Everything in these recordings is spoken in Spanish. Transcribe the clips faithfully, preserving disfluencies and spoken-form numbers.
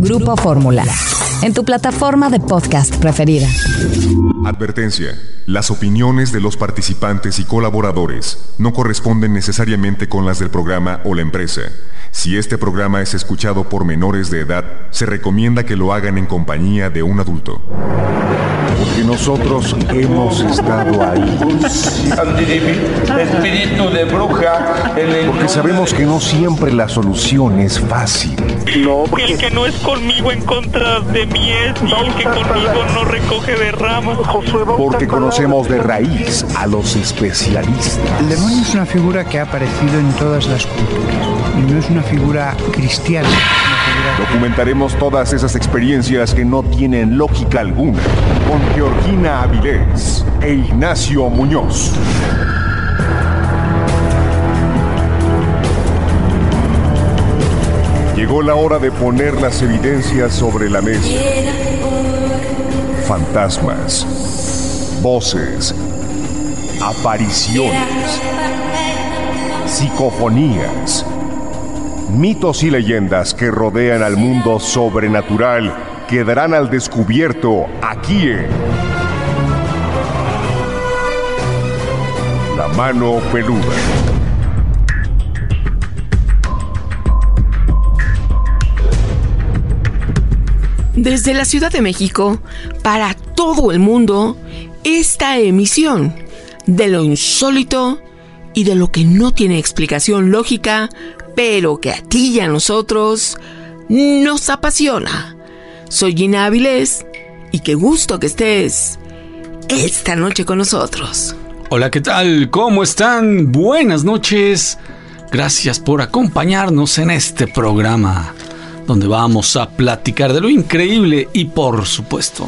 Grupo Fórmula, en tu plataforma de podcast preferida. Advertencia. Las opiniones de los participantes y colaboradores no corresponden necesariamente con las del programa o la empresa. Si este programa es escuchado por menores de edad, se recomienda que lo hagan en compañía de un adulto. Porque nosotros hemos estado ahí. Espíritu de bruja. Porque sabemos que no siempre la solución es fácil. No, porque el que no es conmigo en contra de mí es, y el que conmigo no recoge de ramas. Porque conocemos de raíz a los especialistas. El demonio es una figura que ha aparecido en todas las culturas y no es una figura cristiana. Es una figura... Documentaremos todas esas experiencias que no tienen lógica alguna con Georgina Avilés e Ignacio Muñoz. Llegó la hora de poner las evidencias sobre la mesa. Fantasmas, voces, apariciones, psicofonías, mitos y leyendas que rodean al mundo sobrenatural quedarán al descubierto aquí en La Mano Peluda. Desde la Ciudad de México, para todo el mundo, esta emisión de lo insólito y de lo que no tiene explicación lógica, pero que a ti y a nosotros nos apasiona. Soy Gina Avilés y qué gusto que estés esta noche con nosotros. Hola, ¿qué tal? ¿Cómo están? Buenas noches. Gracias por acompañarnos en este programa, donde vamos a platicar de lo increíble y, por supuesto,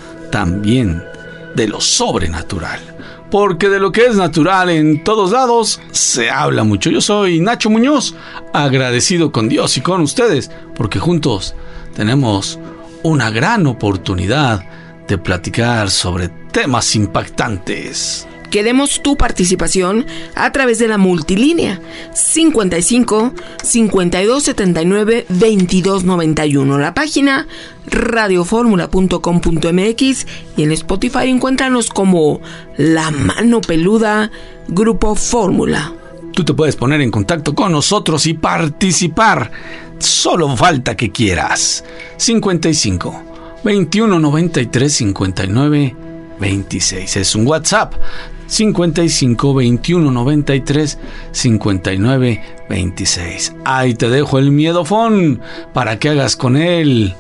también de lo sobrenatural. Porque de lo que es natural en todos lados se habla mucho. Yo soy Nacho Muñoz, agradecido con Dios y con ustedes, porque juntos tenemos una gran oportunidad de platicar sobre temas impactantes. Queremos tu participación a través de la multilínea cincuenta y cinco, cincuenta y dos, setenta y nueve, veintidós noventa y uno. La página radioformula punto com punto m x y en Spotify encuéntranos como La Mano Peluda Grupo Fórmula. Tú te puedes poner en contacto con nosotros y participar. Solo falta que quieras. cincuenta y cinco, veintiuno, noventa y tres, cincuenta y nueve, veintiséis. Es un WhatsApp. cincuenta y cinco, veintiuno, noventa y tres, cincuenta y nueve, veintiséis. Ahí te dejo el miedofón para que hagas con él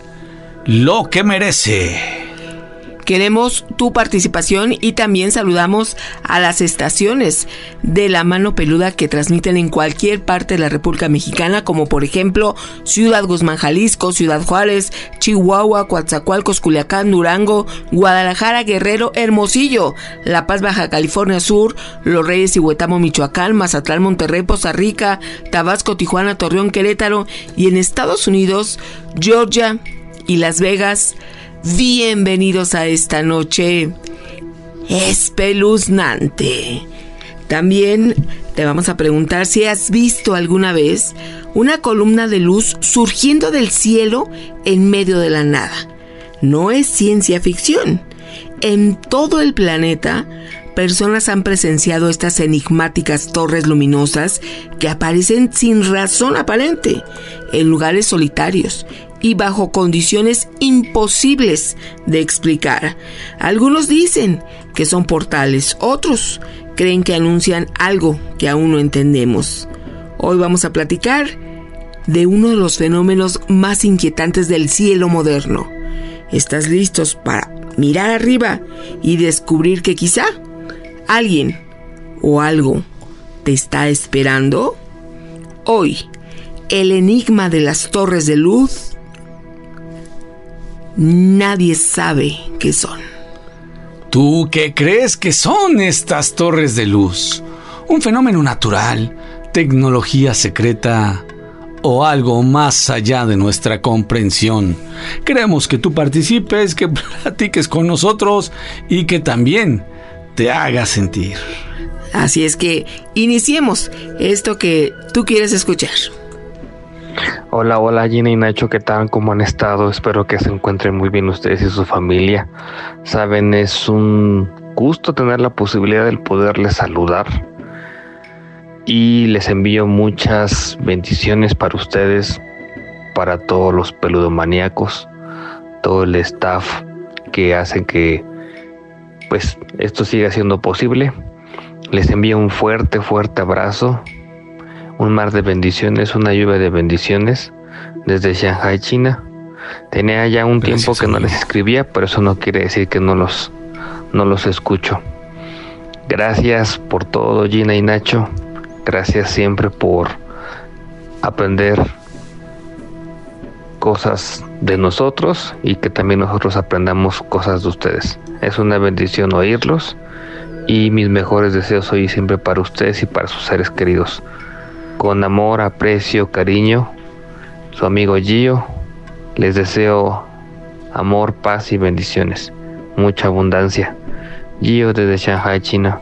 lo que merece. Queremos tu participación y también saludamos a las estaciones de La Mano Peluda que transmiten en cualquier parte de la República Mexicana, como por ejemplo Ciudad Guzmán, Jalisco, Ciudad Juárez, Chihuahua, Coatzacoalcos, Culiacán, Durango, Guadalajara, Guerrero, Hermosillo, La Paz, Baja California Sur, Los Reyes y Huetamo, Michoacán, Mazatlán, Monterrey, Poza Rica, Tabasco, Tijuana, Torreón, Querétaro y en Estados Unidos, Georgia y Las Vegas. Bienvenidos a esta noche espeluznante. También te vamos a preguntar si has visto alguna vez una columna de luz surgiendo del cielo en medio de la nada. No es ciencia ficción. En todo el planeta, personas han presenciado estas enigmáticas torres luminosas que aparecen sin razón aparente, en lugares solitarios y bajo condiciones imposibles de explicar. Algunos dicen que son portales, otros creen que anuncian algo que aún no entendemos. Hoy vamos a platicar de uno de los fenómenos más inquietantes del cielo moderno. ¿Estás listos para mirar arriba y descubrir que quizá alguien o algo te está esperando? Hoy, el enigma de las torres de luz. Nadie sabe qué son. ¿Tú qué crees que son estas torres de luz? ¿Un fenómeno natural, tecnología secreta o algo más allá de nuestra comprensión? Queremos que tú participes, que platiques con nosotros y que también te hagas sentir. Así es que iniciemos esto que tú quieres escuchar. Hola, hola Gina y Nacho, ¿qué tal? ¿Cómo han estado? Espero que se encuentren muy bien ustedes y su familia. Saben, es un gusto tener la posibilidad de poderles saludar y les envío muchas bendiciones para ustedes, para todos los peludomaníacos, todo el staff que hacen que pues esto siga siendo posible. Les envío un fuerte, fuerte abrazo, un mar de bendiciones, una lluvia de bendiciones desde Shanghai, China. Tenía ya un Gracias, tiempo que amigo. no les escribía, pero eso no quiere decir que no los, no los escucho. Gracias por todo, Gina y Nacho. Gracias siempre por aprender cosas de nosotros y que también nosotros aprendamos cosas de ustedes. Es una bendición oírlos y mis mejores deseos hoy y siempre para ustedes y para sus seres queridos. Con amor, aprecio, cariño, su amigo Gio, les deseo amor, paz y bendiciones. Mucha abundancia. Gio desde Shanghai, China.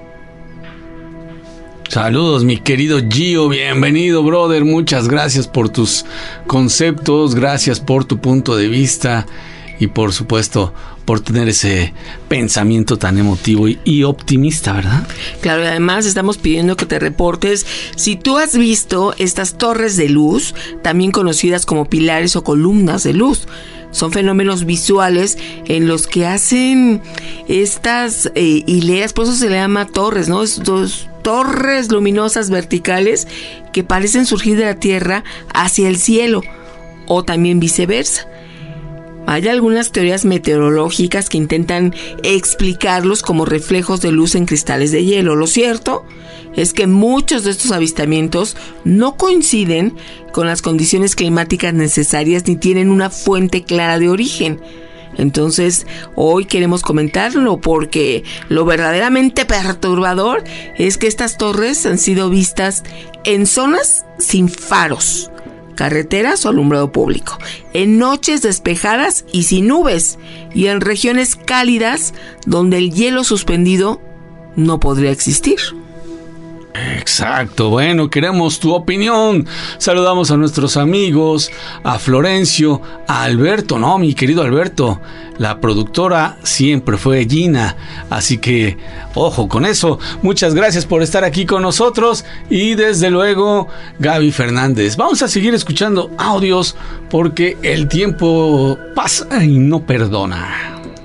Saludos, mi querido Gio, bienvenido, brother. Muchas gracias por tus conceptos, gracias por tu punto de vista y por supuesto por tener ese pensamiento tan emotivo y, y optimista, ¿verdad? Claro, y además estamos pidiendo que te reportes si tú has visto estas torres de luz, también conocidas como pilares o columnas de luz. Son fenómenos visuales en los que hacen estas eh, hileras, por eso se le llama torres, ¿no? Estos torres luminosas verticales que parecen surgir de la tierra hacia el cielo, o también viceversa. Hay algunas teorías meteorológicas que intentan explicarlos como reflejos de luz en cristales de hielo. Lo cierto es que muchos de estos avistamientos no coinciden con las condiciones climáticas necesarias ni tienen una fuente clara de origen. Entonces, hoy queremos comentarlo porque lo verdaderamente perturbador es que estas torres han sido vistas en zonas sin faros, carreteras o alumbrado público, en noches despejadas y sin nubes, y en regiones cálidas donde el hielo suspendido no podría existir. Exacto, bueno, queremos tu opinión. Saludamos a nuestros amigos, a Florencio, a Alberto, no, mi querido Alberto. La productora siempre fue Gina, así que ojo con eso. Muchas gracias por estar aquí con nosotros y desde luego Gaby Fernández. Vamos a seguir escuchando audios porque el tiempo pasa y no perdona.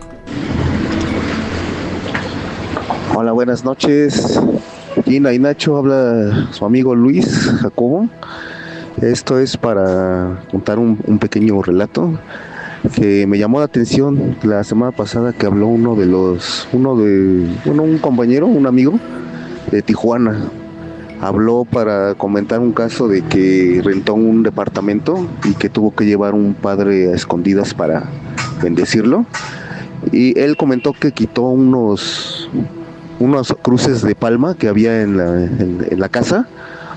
Hola, buenas noches. Gina y Nacho, habla su amigo Luis Jacobo. Esto es para contar un, un pequeño relato que me llamó la atención la semana pasada, que habló uno de los, uno de, bueno, un compañero, un amigo de Tijuana. Habló para comentar un caso de que rentó un departamento y que tuvo que llevar un padre a escondidas para bendecirlo. Y él comentó que quitó unos... unas cruces de palma que había en la, en, en la casa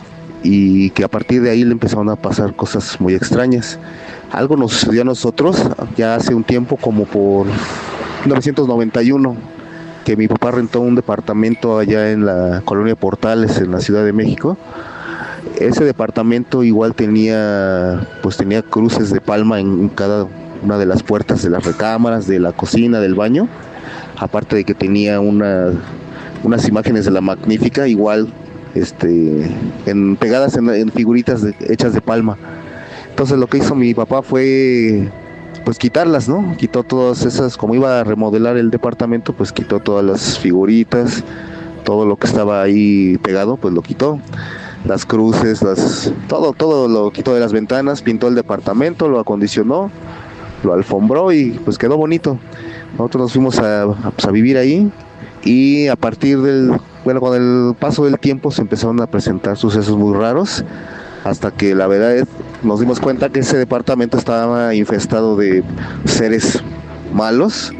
y que a partir de ahí le empezaron a pasar cosas muy extrañas. Algo nos sucedió a nosotros ya hace un tiempo, como por mil novecientos noventa y uno, que mi papá rentó un departamento allá en la colonia Portales, en la Ciudad de México. Ese departamento igual tenía, pues tenía cruces de palma en cada una de las puertas de las recámaras, de la cocina, del baño, aparte de que tenía una unas imágenes de la Magnífica igual este en pegadas en, en figuritas de, hechas de palma. Entonces lo que hizo mi papá fue pues quitarlas, ¿no? Quitó todas esas, como iba a remodelar el departamento, pues quitó todas las figuritas, todo lo que estaba ahí pegado, pues lo quitó, las cruces, las todo todo lo quitó de las ventanas, pintó el departamento, lo acondicionó, lo alfombró y pues quedó bonito. Nosotros nos fuimos a, a, pues, a vivir ahí. Y a partir del, bueno, con el paso del tiempo se empezaron a presentar sucesos muy raros, hasta que la verdad es, nos dimos cuenta que ese departamento estaba infestado de seres malos,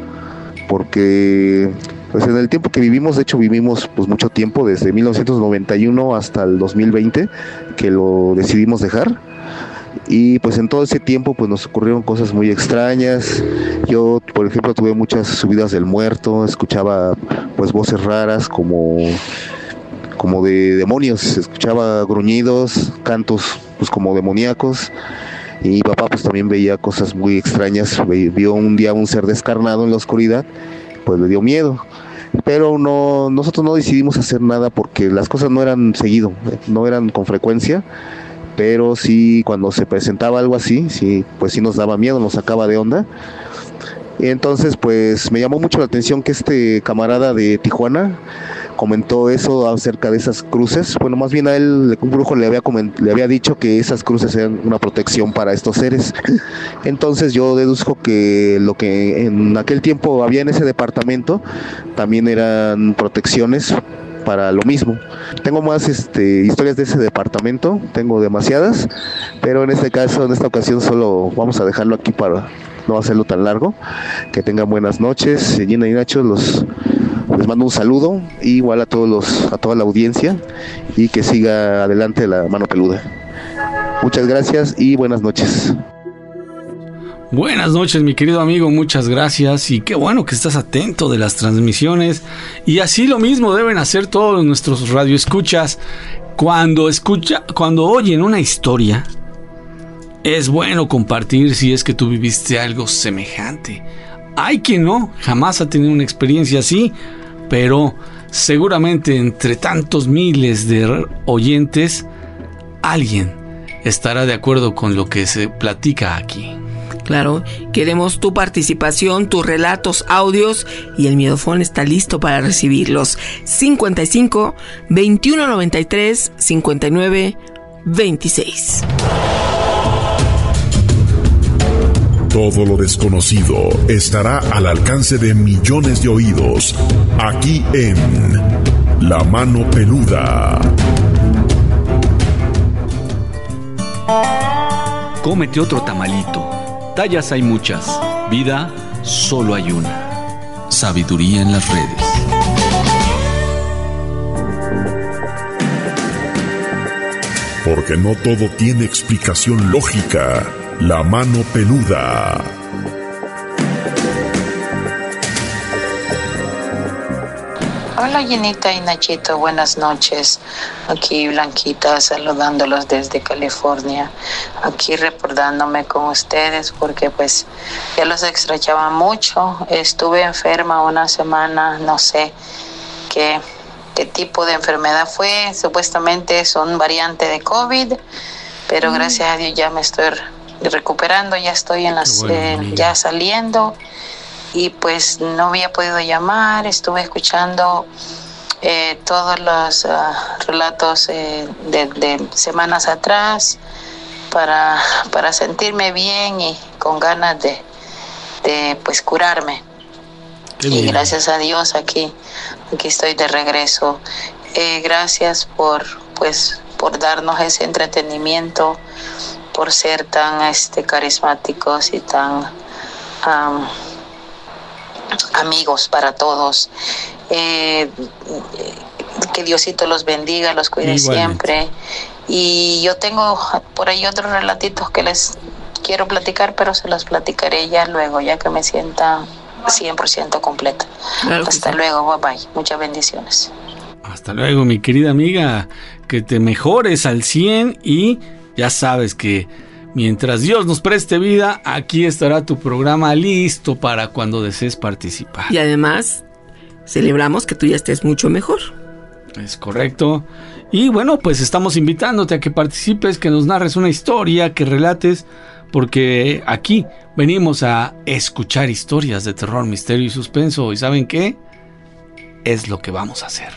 porque pues en el tiempo que vivimos, de hecho vivimos pues mucho tiempo, desde mil novecientos noventa y uno hasta el dos mil veinte, que lo decidimos dejar. Y pues en todo ese tiempo pues nos ocurrieron cosas muy extrañas. Yo, por ejemplo, tuve muchas subidas del muerto, escuchaba pues voces raras como, como de demonios, escuchaba gruñidos, cantos pues como demoníacos. Y mi papá pues también veía cosas muy extrañas, vio un día un ser descarnado en la oscuridad, pues le dio miedo. Pero no, nosotros no decidimos hacer nada porque las cosas no eran seguido, no eran con frecuencia, pero sí cuando se presentaba algo así, sí, pues sí nos daba miedo, nos sacaba de onda. Y entonces pues me llamó mucho la atención que este camarada de Tijuana comentó eso acerca de esas cruces. Bueno, más bien a él un brujo le había coment- le había dicho que esas cruces eran una protección para estos seres. Entonces yo deduzco que lo que en aquel tiempo había en ese departamento también eran protecciones para lo mismo. Tengo más este, historias de ese departamento, tengo demasiadas, pero en este caso, en esta ocasión solo vamos a dejarlo aquí para no hacerlo tan largo. Que tengan buenas noches, Gina y Nacho, los les mando un saludo, y igual a todos los, a toda la audiencia, y que siga adelante la mano peluda. Muchas gracias y buenas noches. Buenas noches, mi querido amigo, muchas gracias, y qué bueno que estás atento de las transmisiones, y así lo mismo deben hacer todos nuestros radioescuchas. Cuando escucha, cuando oyen una historia, es bueno compartir si es que tú viviste algo semejante. Hay quien no, jamás ha tenido una experiencia así, pero seguramente entre tantos miles de oyentes, alguien estará de acuerdo con lo que se platica aquí. Claro, queremos tu participación, tus relatos, audios, y el Miedofón está listo para recibirlos. cincuenta y cinco, veintiuno noventa y tres, cincuenta y nueve, veintiséis. Todo lo desconocido estará al alcance de millones de oídos, aquí en La Mano Peluda. Cómete otro tamalito. Tallas hay muchas, vida solo hay una. Sabiduría en las redes. Porque no todo tiene explicación lógica. La Mano Peluda. Hola Jenita y Nachito, buenas noches. Aquí Blanquita saludándolos desde California. Aquí reportándome con ustedes porque pues ya los extrañaba mucho. Estuve enferma una semana, no sé qué, qué tipo de enfermedad fue. Supuestamente son variante de COVID, pero mm. gracias a Dios ya me estoy recuperando, ya estoy en las, bueno, eh, ya saliendo. Y pues no había podido llamar, estuve escuchando eh, todos los uh, relatos eh, de, de semanas atrás para, para sentirme bien y con ganas de, de pues curarme. Y gracias a Dios aquí, aquí estoy de regreso. Eh, gracias por pues por darnos ese entretenimiento, por ser tan este carismáticos y tan um, amigos para todos. Eh, que Diosito los bendiga, los cuide siempre. Y yo tengo por ahí otros relatitos que les quiero platicar, pero se los platicaré ya luego, ya que me sienta cien por ciento completa. Claro. Hasta luego, bye bye. Muchas bendiciones. Hasta luego, mi querida amiga. Que te mejores al cien, y ya sabes que mientras Dios nos preste vida, aquí estará tu programa listo para cuando desees participar. Y además, celebramos que tú ya estés mucho mejor. Es correcto. Y bueno, pues estamos invitándote a que participes, que nos narres una historia, que relates, porque aquí venimos a escuchar historias de terror, misterio y suspenso. ¿Y saben qué? Es lo que vamos a hacer.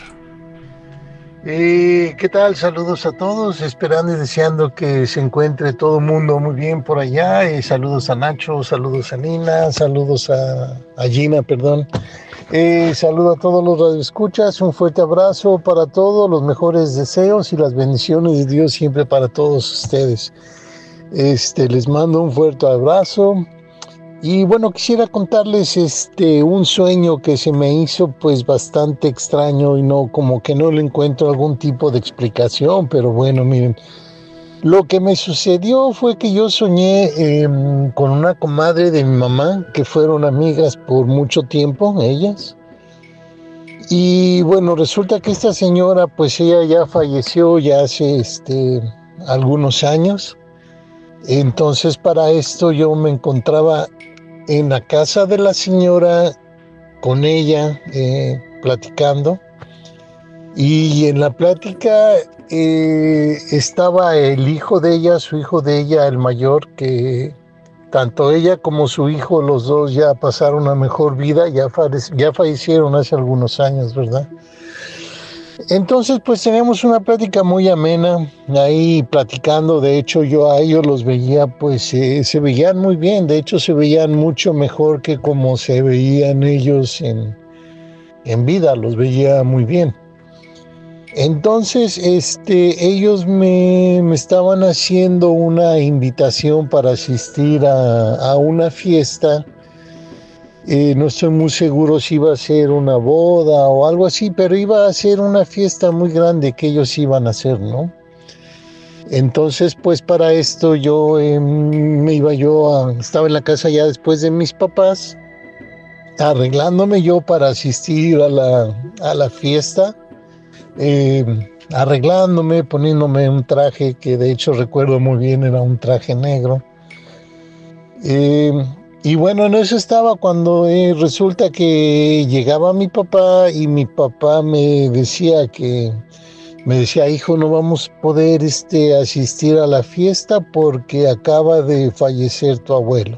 Eh, ¿Qué tal? Saludos a todos, esperando y deseando que se encuentre todo el mundo muy bien por allá. Eh, saludos a Nacho, saludos a Nina, saludos a, a Gina, perdón. Eh, saludo a todos los radioescuchas, un fuerte abrazo para todos, los mejores deseos y las bendiciones de Dios siempre para todos ustedes. Este, les mando un fuerte abrazo. Y bueno, quisiera contarles este un sueño que se me hizo pues bastante extraño y no, como que no le encuentro algún tipo de explicación, pero bueno, miren, lo que me sucedió fue que yo soñé eh, con una comadre de mi mamá, que fueron amigas por mucho tiempo, ellas, y bueno, resulta que esta señora pues ella ya falleció ya hace este algunos años. Entonces para esto yo me encontraba en la casa de la señora con ella eh, platicando, y en la plática eh, estaba el hijo de ella, su hijo de ella, el mayor, que tanto ella como su hijo, los dos ya pasaron a mejor vida, ya, falle- ya fallecieron hace algunos años, ¿verdad? Entonces, pues teníamos una plática muy amena, ahí platicando. De hecho, yo a ellos los veía, pues eh, se veían muy bien, de hecho se veían mucho mejor que como se veían ellos en, en vida, los veía muy bien. Entonces, este, ellos me, me estaban haciendo una invitación para asistir a, a una fiesta. Eh, no estoy muy seguro si iba a ser una boda o algo así, pero iba a ser una fiesta muy grande que ellos iban a hacer, ¿no? Entonces, pues para esto yo eh, me iba yo a, estaba en la casa ya después de mis papás, arreglándome yo para asistir a la, a la fiesta, eh, arreglándome, poniéndome un traje que de hecho recuerdo muy bien, era un traje negro. Eh, Y bueno, en eso estaba cuando eh, resulta que llegaba mi papá y mi papá me decía que, me decía, hijo, no vamos a poder este, asistir a la fiesta porque acaba de fallecer tu abuelo.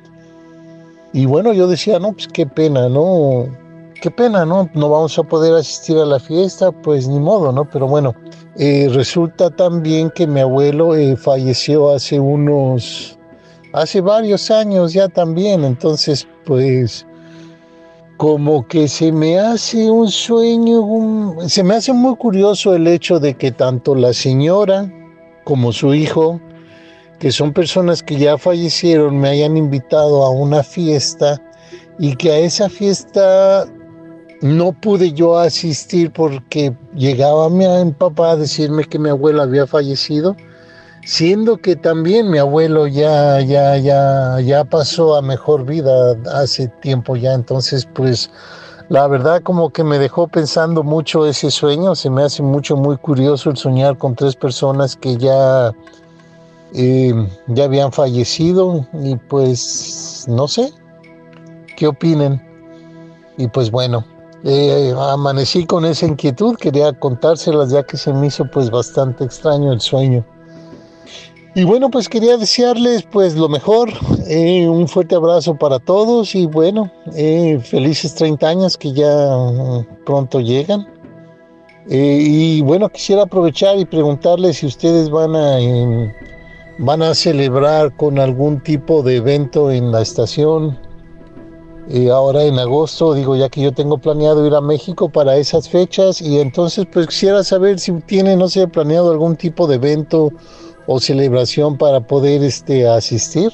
Y bueno, yo decía, no, pues qué pena, ¿no? Qué pena, ¿no? No vamos a poder asistir a la fiesta, pues ni modo, ¿no? Pero bueno, eh, resulta también que mi abuelo eh, falleció hace unos... hace varios años ya también, entonces pues como que se me hace un sueño, un, se me hace muy curioso el hecho de que tanto la señora como su hijo, que son personas que ya fallecieron, me hayan invitado a una fiesta y que a esa fiesta no pude yo asistir porque llegaba mi papá a decirme que mi abuela había fallecido, siendo que también mi abuelo ya, ya, ya, ya pasó a mejor vida hace tiempo ya. Entonces, pues, la verdad como que me dejó pensando mucho ese sueño. Se me hace mucho, muy curioso el soñar con tres personas que ya, eh, ya habían fallecido. Y pues, no sé, ¿qué opinen? Y pues bueno, eh, amanecí con esa inquietud, quería contárselas ya que se me hizo pues bastante extraño el sueño. Y bueno, pues quería desearles pues lo mejor, eh, un fuerte abrazo para todos y bueno, eh, felices treinta años que ya uh, pronto llegan. Eh, y bueno, quisiera aprovechar y preguntarles si ustedes van a, eh, van a celebrar con algún tipo de evento en la estación, eh, ahora en agosto, digo, ya que yo tengo planeado ir a México para esas fechas, y entonces pues quisiera saber si tienen, no sé, planeado algún tipo de evento o celebración para poder este, asistir.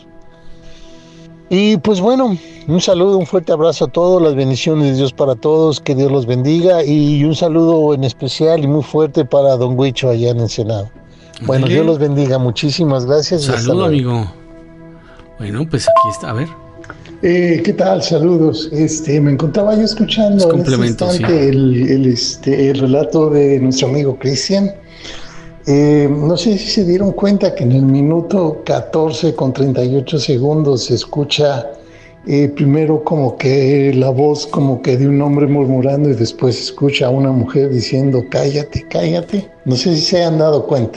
Y pues bueno, un saludo, un fuerte abrazo a todos, las bendiciones de Dios para todos, que Dios los bendiga, y un saludo en especial y muy fuerte para Don Huicho allá en Ensenado. Bueno, Dale. Dios los bendiga, muchísimas gracias. Saludo, amigo. Bueno, pues aquí está, a ver. Eh, ¿Qué tal? Saludos. Este, me encontraba yo escuchando en este instante sí. el, el, este, el relato de nuestro amigo Cristian. Eh, no sé si se dieron cuenta que en el minuto catorce con treinta y ocho segundos se escucha eh, primero como que la voz como que de un hombre murmurando y después se escucha a una mujer diciendo cállate, cállate. No sé si se han dado cuenta.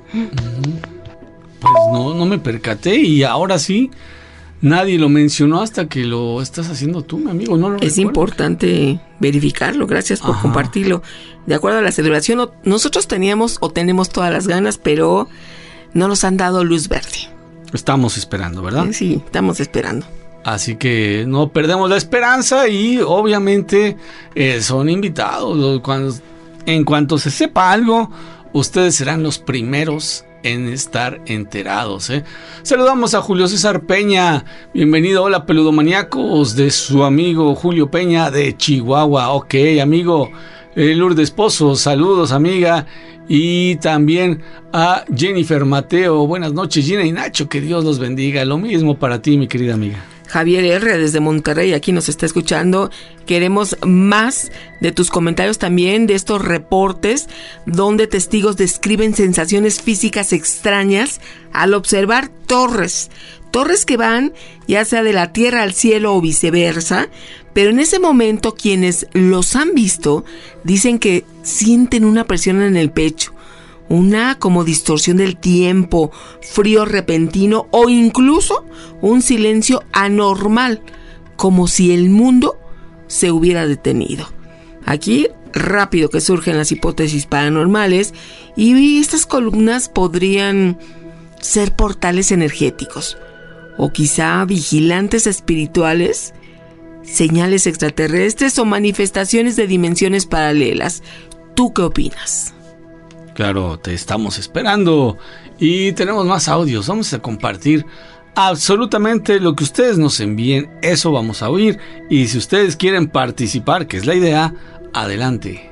Pues no, no me percaté y ahora sí, nadie lo mencionó hasta que lo estás haciendo tú, mi amigo. No lo es recuerdo. Importante verificarlo, gracias por Ajá. compartirlo. De acuerdo a la celebración, nosotros teníamos o tenemos todas las ganas, pero no nos han dado luz verde. Estamos esperando, ¿verdad? Sí, estamos esperando. Así que no perdemos la esperanza y obviamente eh, son invitados. Cuando, en cuanto se sepa algo, ustedes serán los primeros en estar enterados, ¿eh? Saludamos a Julio César Peña. Bienvenido, hola peludomaníacos, de su amigo Julio Peña de Chihuahua. Ok, amigo. Eh, Lourdes Pozo, saludos, amiga. Y también a Jennifer Mateo. Buenas noches, Gina y Nacho, que Dios los bendiga. Lo mismo para ti, mi querida amiga. Javier R. desde Monterrey, aquí nos está escuchando. Queremos más de tus comentarios también, de estos reportes donde testigos describen sensaciones físicas extrañas al observar torres. Torres que van ya sea de la tierra al cielo o viceversa, pero en ese momento quienes los han visto dicen que sienten una presión en el pecho, una como distorsión del tiempo, frío repentino o incluso un silencio anormal, como si el mundo se hubiera detenido. Aquí rápido que surgen las hipótesis paranormales y estas columnas podrían ser portales energéticos o quizá vigilantes espirituales, señales extraterrestres o manifestaciones de dimensiones paralelas. ¿Tú qué opinas? Claro, te estamos esperando y tenemos más audios. Vamos a compartir absolutamente lo que ustedes nos envíen, eso vamos a oír. Y si ustedes quieren participar, que es la idea, adelante.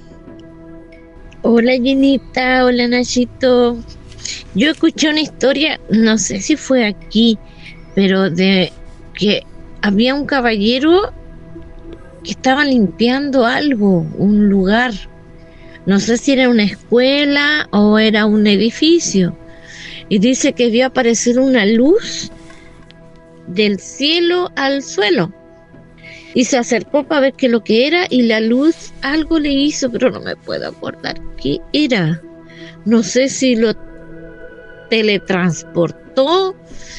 Hola Jenita, hola Nachito. Yo escuché una historia, no sé si fue aquí, pero de que había un caballero que estaba limpiando algo, un lugar. No sé si era una escuela o era un edificio. Y dice que vio aparecer una luz del cielo al suelo. Y se acercó para ver qué lo que era y la luz algo le hizo, pero no me puedo acordar qué era. No sé si lo teletransportó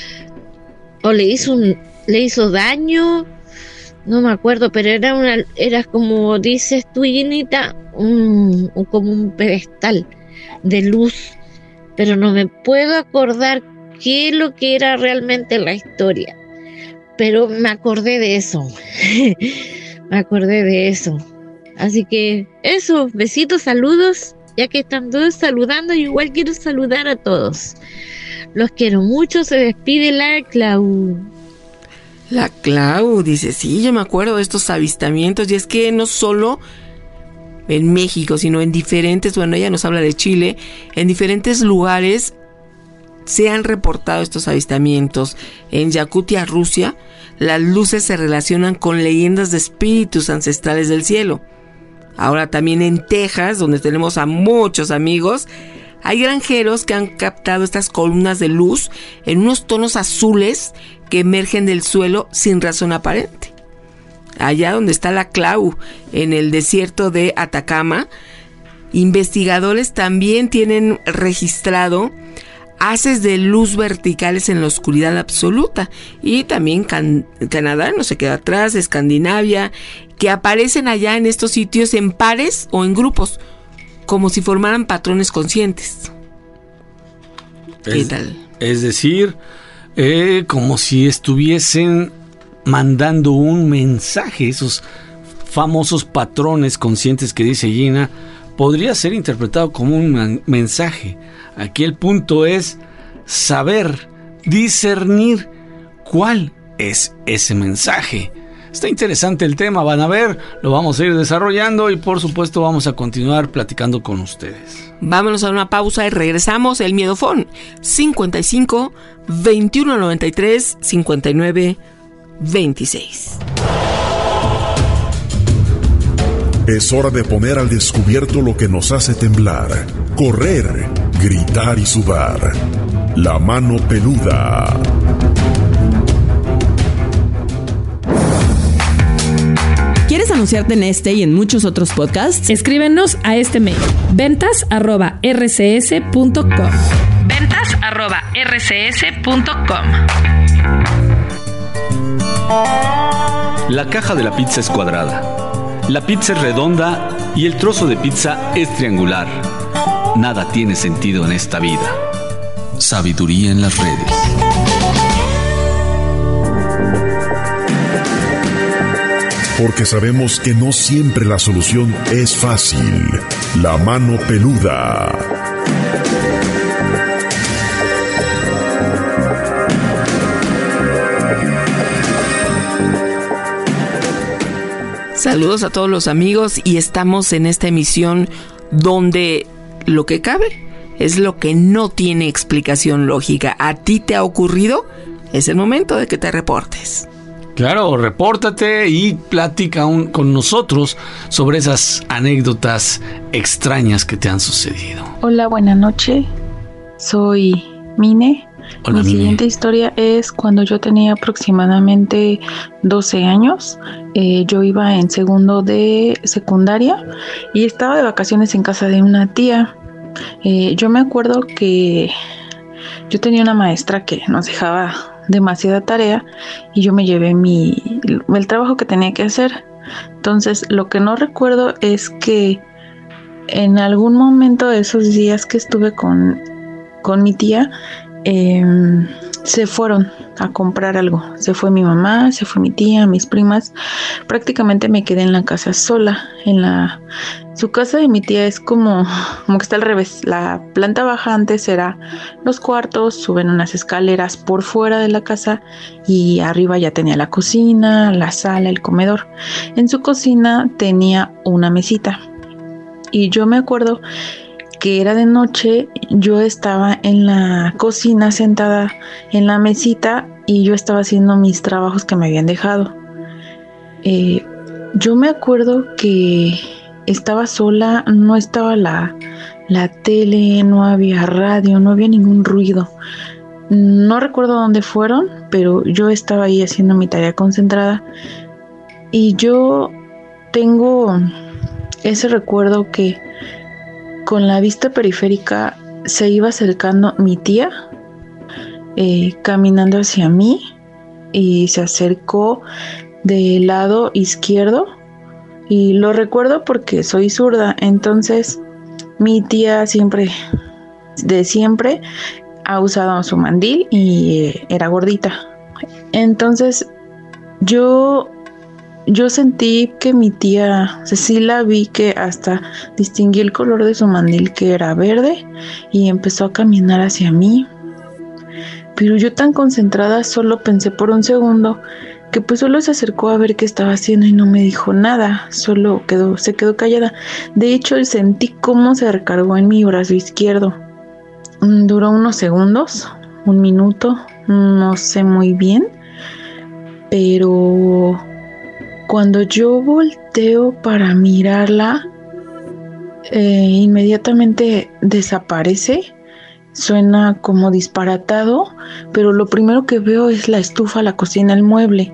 o le hizo un, le hizo daño. No me acuerdo, pero era una, era como dices tú, Ginita, un, un, como un pedestal de luz, pero no me puedo acordar qué es lo que era realmente la historia, pero me acordé de eso, me acordé de eso, así que eso, besitos, saludos, ya que están todos saludando, yo igual quiero saludar a todos, los quiero mucho, se despide la Clau. La Clau dice, sí, yo me acuerdo de estos avistamientos, y es que no solo en México, sino en diferentes, bueno, ella nos habla de Chile, en diferentes lugares se han reportado estos avistamientos. En Yakutia, Rusia, las luces se relacionan con leyendas de espíritus ancestrales del cielo. Ahora también en Texas, donde tenemos a muchos amigos, hay granjeros que han captado estas columnas de luz en unos tonos azules que emergen del suelo sin razón aparente. Allá donde está la Clau, en el desierto de Atacama, investigadores también tienen registrado haces de luz verticales en la oscuridad absoluta. Y también Can- Canadá, no se queda atrás, Escandinavia, que aparecen allá en estos sitios en pares o en grupos, como si formaran patrones conscientes. ¿Qué es, tal? Es decir, eh, como si estuviesen mandando un mensaje, esos famosos patrones conscientes que dice Gina, podría ser interpretado como un man- mensaje. Aquí el punto es saber, discernir cuál es ese mensaje. Está interesante el tema, van a ver, lo vamos a ir desarrollando y por supuesto vamos a continuar platicando con ustedes. Vámonos a una pausa y regresamos. El Miedofón cincuenta y cinco, veintiuno noventa y tres, cincuenta y nueve, veintiséis. Es hora de poner al descubierto lo que nos hace temblar, correr, gritar y sudar. La mano peluda. ¿Quieres anunciarte en este y en muchos otros podcasts? Escríbenos a este mail: ventas arroba r c s punto com. ventas arroba r c s punto com. La caja de la pizza es cuadrada. La pizza es redonda y el trozo de pizza es triangular. Nada tiene sentido en esta vida. Sabiduría en las redes. Porque sabemos que no siempre la solución es fácil. La mano peluda. Saludos a todos los amigos y estamos en esta emisión donde lo que cabe es lo que no tiene explicación lógica. ¿A ti te ha ocurrido? es el momento de que te reportes. Claro, repórtate y platica un, con nosotros sobre esas anécdotas extrañas que te han sucedido. Hola, buenas noches. Soy Mine. Hola, Mi Mine. siguiente historia es cuando yo tenía aproximadamente doce años. Eh, yo iba en segundo de secundaria y estaba de vacaciones en casa de una tía. Eh, yo me acuerdo que yo tenía una maestra que nos dejaba demasiada tarea y yo me llevé mi el trabajo que tenía que hacer. Entonces, lo que no recuerdo es que en algún momento de esos días que estuve con, con mi tía, eh, se fueron a comprar algo. Se fue mi mamá, se fue mi tía, mis primas. Prácticamente me quedé en la casa sola. En la su casa de mi tía es como, como que está al revés. La planta baja antes era los cuartos, suben unas escaleras por fuera de la casa y arriba ya tenía la cocina, la sala, el comedor. En su cocina tenía una mesita. Y yo me acuerdo que era de noche, yo estaba en la cocina sentada en la mesita y yo estaba haciendo mis trabajos que me habían dejado. Eh, yo me acuerdo que estaba sola, no estaba la, la tele, no había radio, no había ningún ruido. No recuerdo dónde fueron, pero yo estaba ahí haciendo mi tarea concentrada y yo tengo ese recuerdo que con la vista periférica se iba acercando mi tía, eh, caminando hacia mí y se acercó del lado izquierdo y lo recuerdo porque soy zurda, entonces mi tía siempre, de siempre, ha usado su mandil y eh, era gordita. Entonces yo... Yo sentí que mi tía, o sea, sí la vi que hasta distinguí el color de su mandil que era verde y empezó a caminar hacia mí. Pero yo tan concentrada solo pensé por un segundo que pues solo se acercó a ver qué estaba haciendo y no me dijo nada, solo quedó, se quedó callada. De hecho sentí cómo se recargó en mi brazo izquierdo. Duró unos segundos, un minuto, no sé muy bien, pero... Cuando yo volteo para mirarla, eh, inmediatamente desaparece, suena como disparatado, pero lo primero que veo es la estufa, la cocina, el mueble.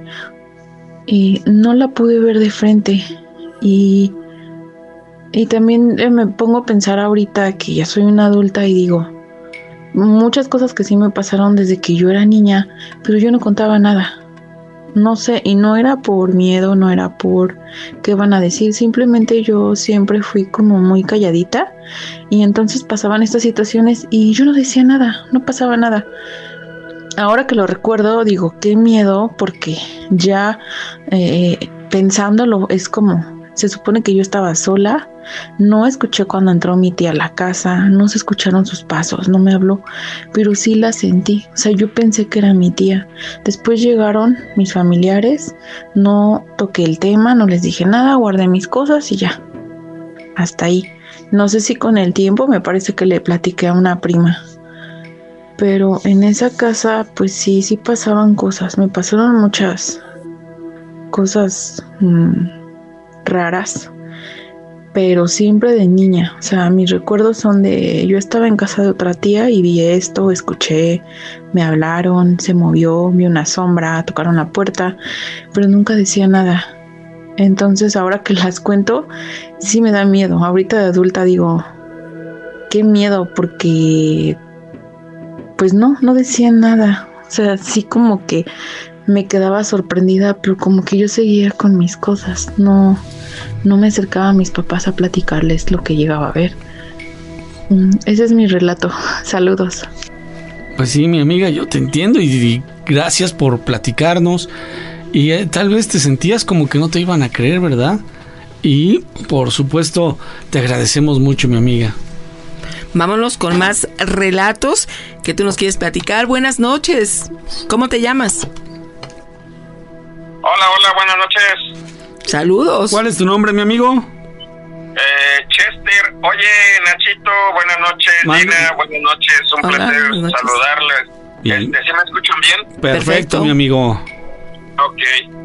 Y no la pude ver de frente. Y, y también eh, me pongo a pensar ahorita que ya soy una adulta y digo, muchas cosas que sí me pasaron desde que yo era niña, pero yo no contaba nada. No sé, y no era por miedo, no era por qué van a decir, simplemente yo siempre fui como muy calladita y entonces pasaban estas situaciones y yo no decía nada, no pasaba nada. Ahora que lo recuerdo digo, qué miedo, porque ya eh, pensándolo es como, se supone que yo estaba sola, no escuché cuando entró mi tía a la casa, no se escucharon sus pasos, no me habló, pero sí la sentí, o sea, yo pensé que era mi tía. Después llegaron mis familiares, no toqué el tema, no les dije nada, guardé mis cosas y ya, hasta ahí. No sé si con el tiempo me parece que le platiqué a una prima, pero en esa casa pues sí, sí pasaban cosas, me pasaron muchas cosas mmm, raras, pero siempre de niña. O sea, mis recuerdos son de, yo estaba en casa de otra tía y vi esto, escuché, me hablaron, se movió, vi una sombra, tocaron la puerta, pero nunca decía nada. Entonces ahora que las cuento, sí me da miedo. Ahorita de adulta digo, qué miedo, porque pues no, no decían nada. O sea, sí como que me quedaba sorprendida, pero como que yo seguía con mis cosas, no... No me acercaba a mis papás a platicarles lo que llegaba a ver. Ese es mi relato. Saludos. Pues sí, mi amiga, yo te entiendo y, y gracias por platicarnos. Y eh, tal vez te sentías como que no te iban a creer, ¿verdad? Y por supuesto te agradecemos mucho, mi amiga. Vámonos con más relatos que tú nos quieres platicar. Buenas noches. ¿Cómo te llamas? Hola, hola, buenas noches. Saludos. ¿Cuál es tu nombre, mi amigo? Eh, Chester. Oye, Nachito, buenas noches. Mande. Gina, buenas noches. Un Hola, placer buenas noches. saludarles. Bien. Este, ¿sí me escuchan bien? Perfecto, Perfecto, mi amigo. Ok.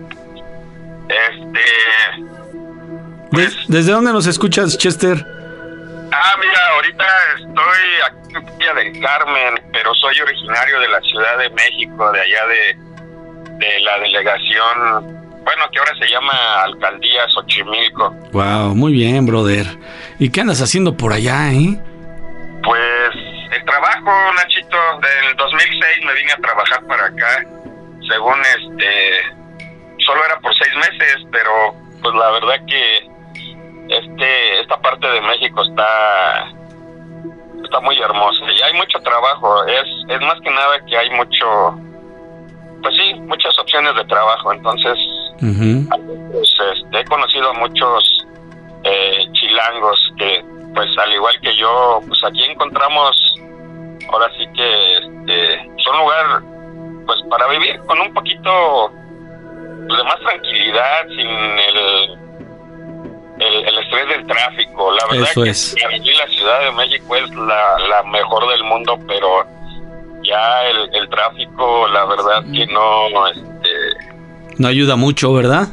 Este... Pues, ¿desde dónde nos escuchas, Chester? Ah, mira, ahorita estoy aquí en Villa del Carmen, pero soy originario de la Ciudad de México, de allá de, de la delegación, bueno, que ahora se llama Alcaldía Xochimilco. Wow, muy bien, brother. ¿Y qué andas haciendo por allá, eh? Pues el trabajo, Nachito, del dos mil seis me vine a trabajar para acá, según este, solo era por seis meses, pero pues la verdad que este esta parte de México está está muy hermosa y hay mucho trabajo. Es es más que nada que hay mucho, pues sí, muchas opciones de trabajo. Entonces, uh-huh. pues, este, he conocido a muchos eh, chilangos que, pues al igual que yo, pues aquí encontramos, ahora sí que este, es un lugar, pues para vivir con un poquito pues, de más tranquilidad, sin el El, el estrés del tráfico. La verdad Eso que es. Aquí la Ciudad de México es la, la mejor del mundo, pero ya el, el tráfico, la verdad que no este... no ayuda mucho, ¿verdad?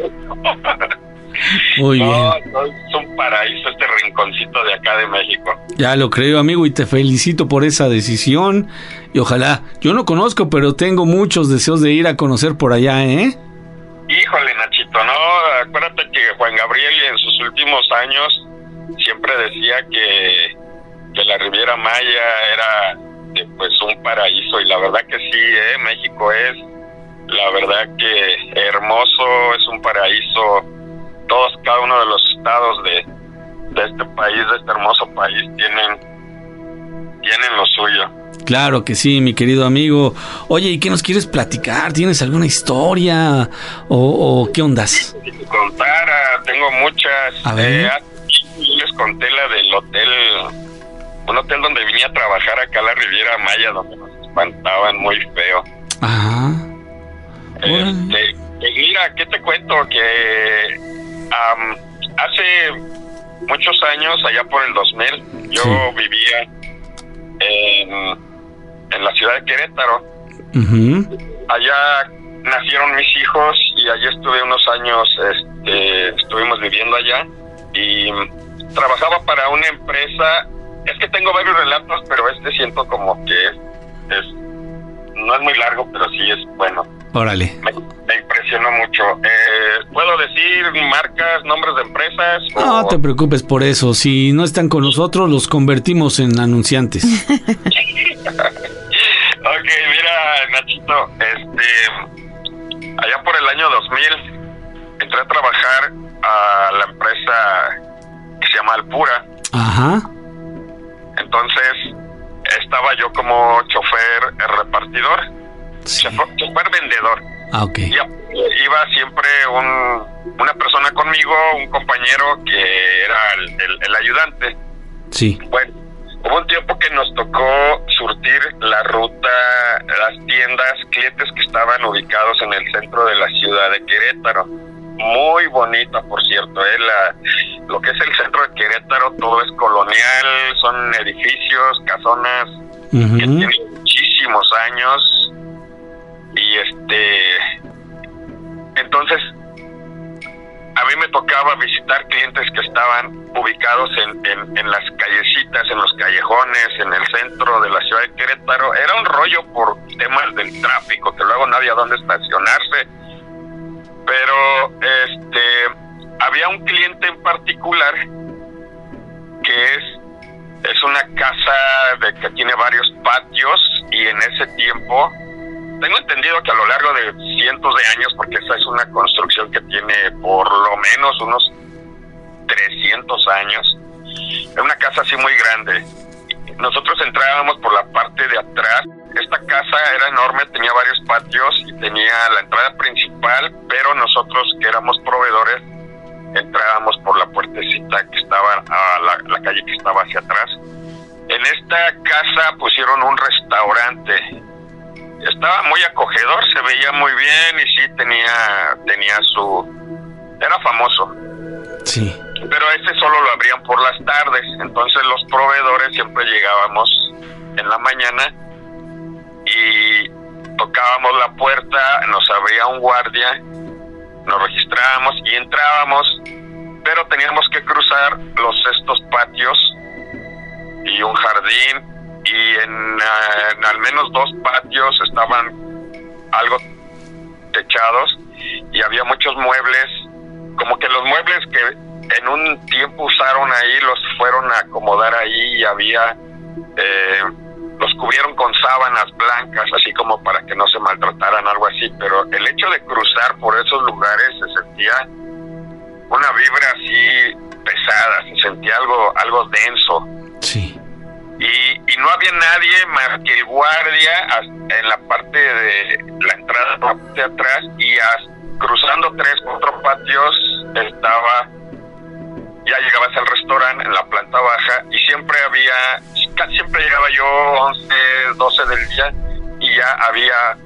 Muy no, bien. No, es un paraíso este rinconcito de acá de México. Ya lo creo, amigo, y te felicito por esa decisión. Y ojalá, yo no conozco, pero tengo muchos deseos de ir a conocer por allá, ¿eh? Híjole, Nachito, no, acuérdate que Juan Gabriel en sus últimos años siempre decía que, que la Riviera Maya era eh, pues un paraíso, y la verdad que sí, eh, México es, la verdad que hermoso, es un paraíso. Todos, cada uno de los estados de, de este país, de este hermoso país, tienen, tienen lo suyo. Claro que sí, mi querido amigo. Oye, ¿y qué nos quieres platicar? ¿Tienes alguna historia? ¿O, o qué ondas? Si te contara, tengo muchas. A ver. Eh, les conté la del hotel, un hotel donde vine a trabajar acá a la Riviera Maya, donde nos espantaban muy feo. Ajá. Este, eh, mira, ¿qué te cuento? Que um, hace muchos años, allá por el dos mil, yo sí. vivía en... en la ciudad de Querétaro. Uh-huh. Allá nacieron mis hijos y allí estuve unos años, este, estuvimos viviendo allá y trabajaba para una empresa. Es que tengo varios relatos, pero este siento como que es, es no es muy largo, pero sí es bueno. Órale. Me, me impresionó mucho. Eh, ¿Puedo decir marcas, nombres de empresas? No o... te preocupes por eso. Si no están con nosotros, los convertimos en anunciantes. Ok, mira, Nachito, este, allá por el año dos mil entré a trabajar a la empresa que se llama Alpura. Ajá. Entonces, estaba yo como chofer repartidor, sí. chofer, chofer vendedor. Ah, ok. Y iba siempre un, una persona conmigo, un compañero que era el, el, el ayudante. Sí. Bueno, hubo un tiempo que nos tocó surtir la ruta, las tiendas, clientes que estaban ubicados en el centro de la ciudad de Querétaro. Muy bonita, por cierto, ¿eh? La, lo que es el centro de Querétaro, todo es colonial, son edificios, casonas uh-huh. que tienen muchísimos años. Y este, entonces, a mí me tocaba visitar clientes que estaban ubicados en, en, en las callecitas, en los callejones, en el centro de la ciudad de Querétaro. Era un rollo por temas del tráfico, que luego no había dónde estacionarse. Pero este había un cliente en particular que es, es una casa de que tiene varios patios, y en ese tiempo, tengo entendido que a lo largo de cientos de años, porque esa es una construcción que tiene por lo menos unos trescientos años, era una casa así muy grande. Nosotros entrábamos por la parte de atrás. Esta casa era enorme, tenía varios patios y tenía la entrada principal, pero nosotros, que éramos proveedores, entrábamos por la puertecita que estaba a la, la calle que estaba hacia atrás. En esta casa pusieron un restaurante. Estaba muy acogedor, se veía muy bien y sí tenía tenía su... era famoso. Sí. Pero este solo lo abrían por las tardes, entonces los proveedores siempre llegábamos en la mañana y y tocábamos la puerta, nos abría un guardia, nos registrábamos y entrábamos, pero teníamos que cruzar los estos patios y un jardín, y en, uh, en al menos dos patios estaban algo techados y había muchos muebles, como que los muebles que en un tiempo usaron ahí los fueron a acomodar ahí, y había eh, los cubrieron con sábanas blancas, así como para que no se maltrataran, algo así. Pero el hecho de cruzar por esos lugares se sentía una vibra así pesada, se sentía algo algo denso. Sí. Y, y no había nadie más que el guardia en la parte de la entrada de atrás, y a, cruzando tres, cuatro patios estaba, ya llegabas al restaurante en la planta baja, y siempre había, casi siempre llegaba yo once, doce del día, y ya había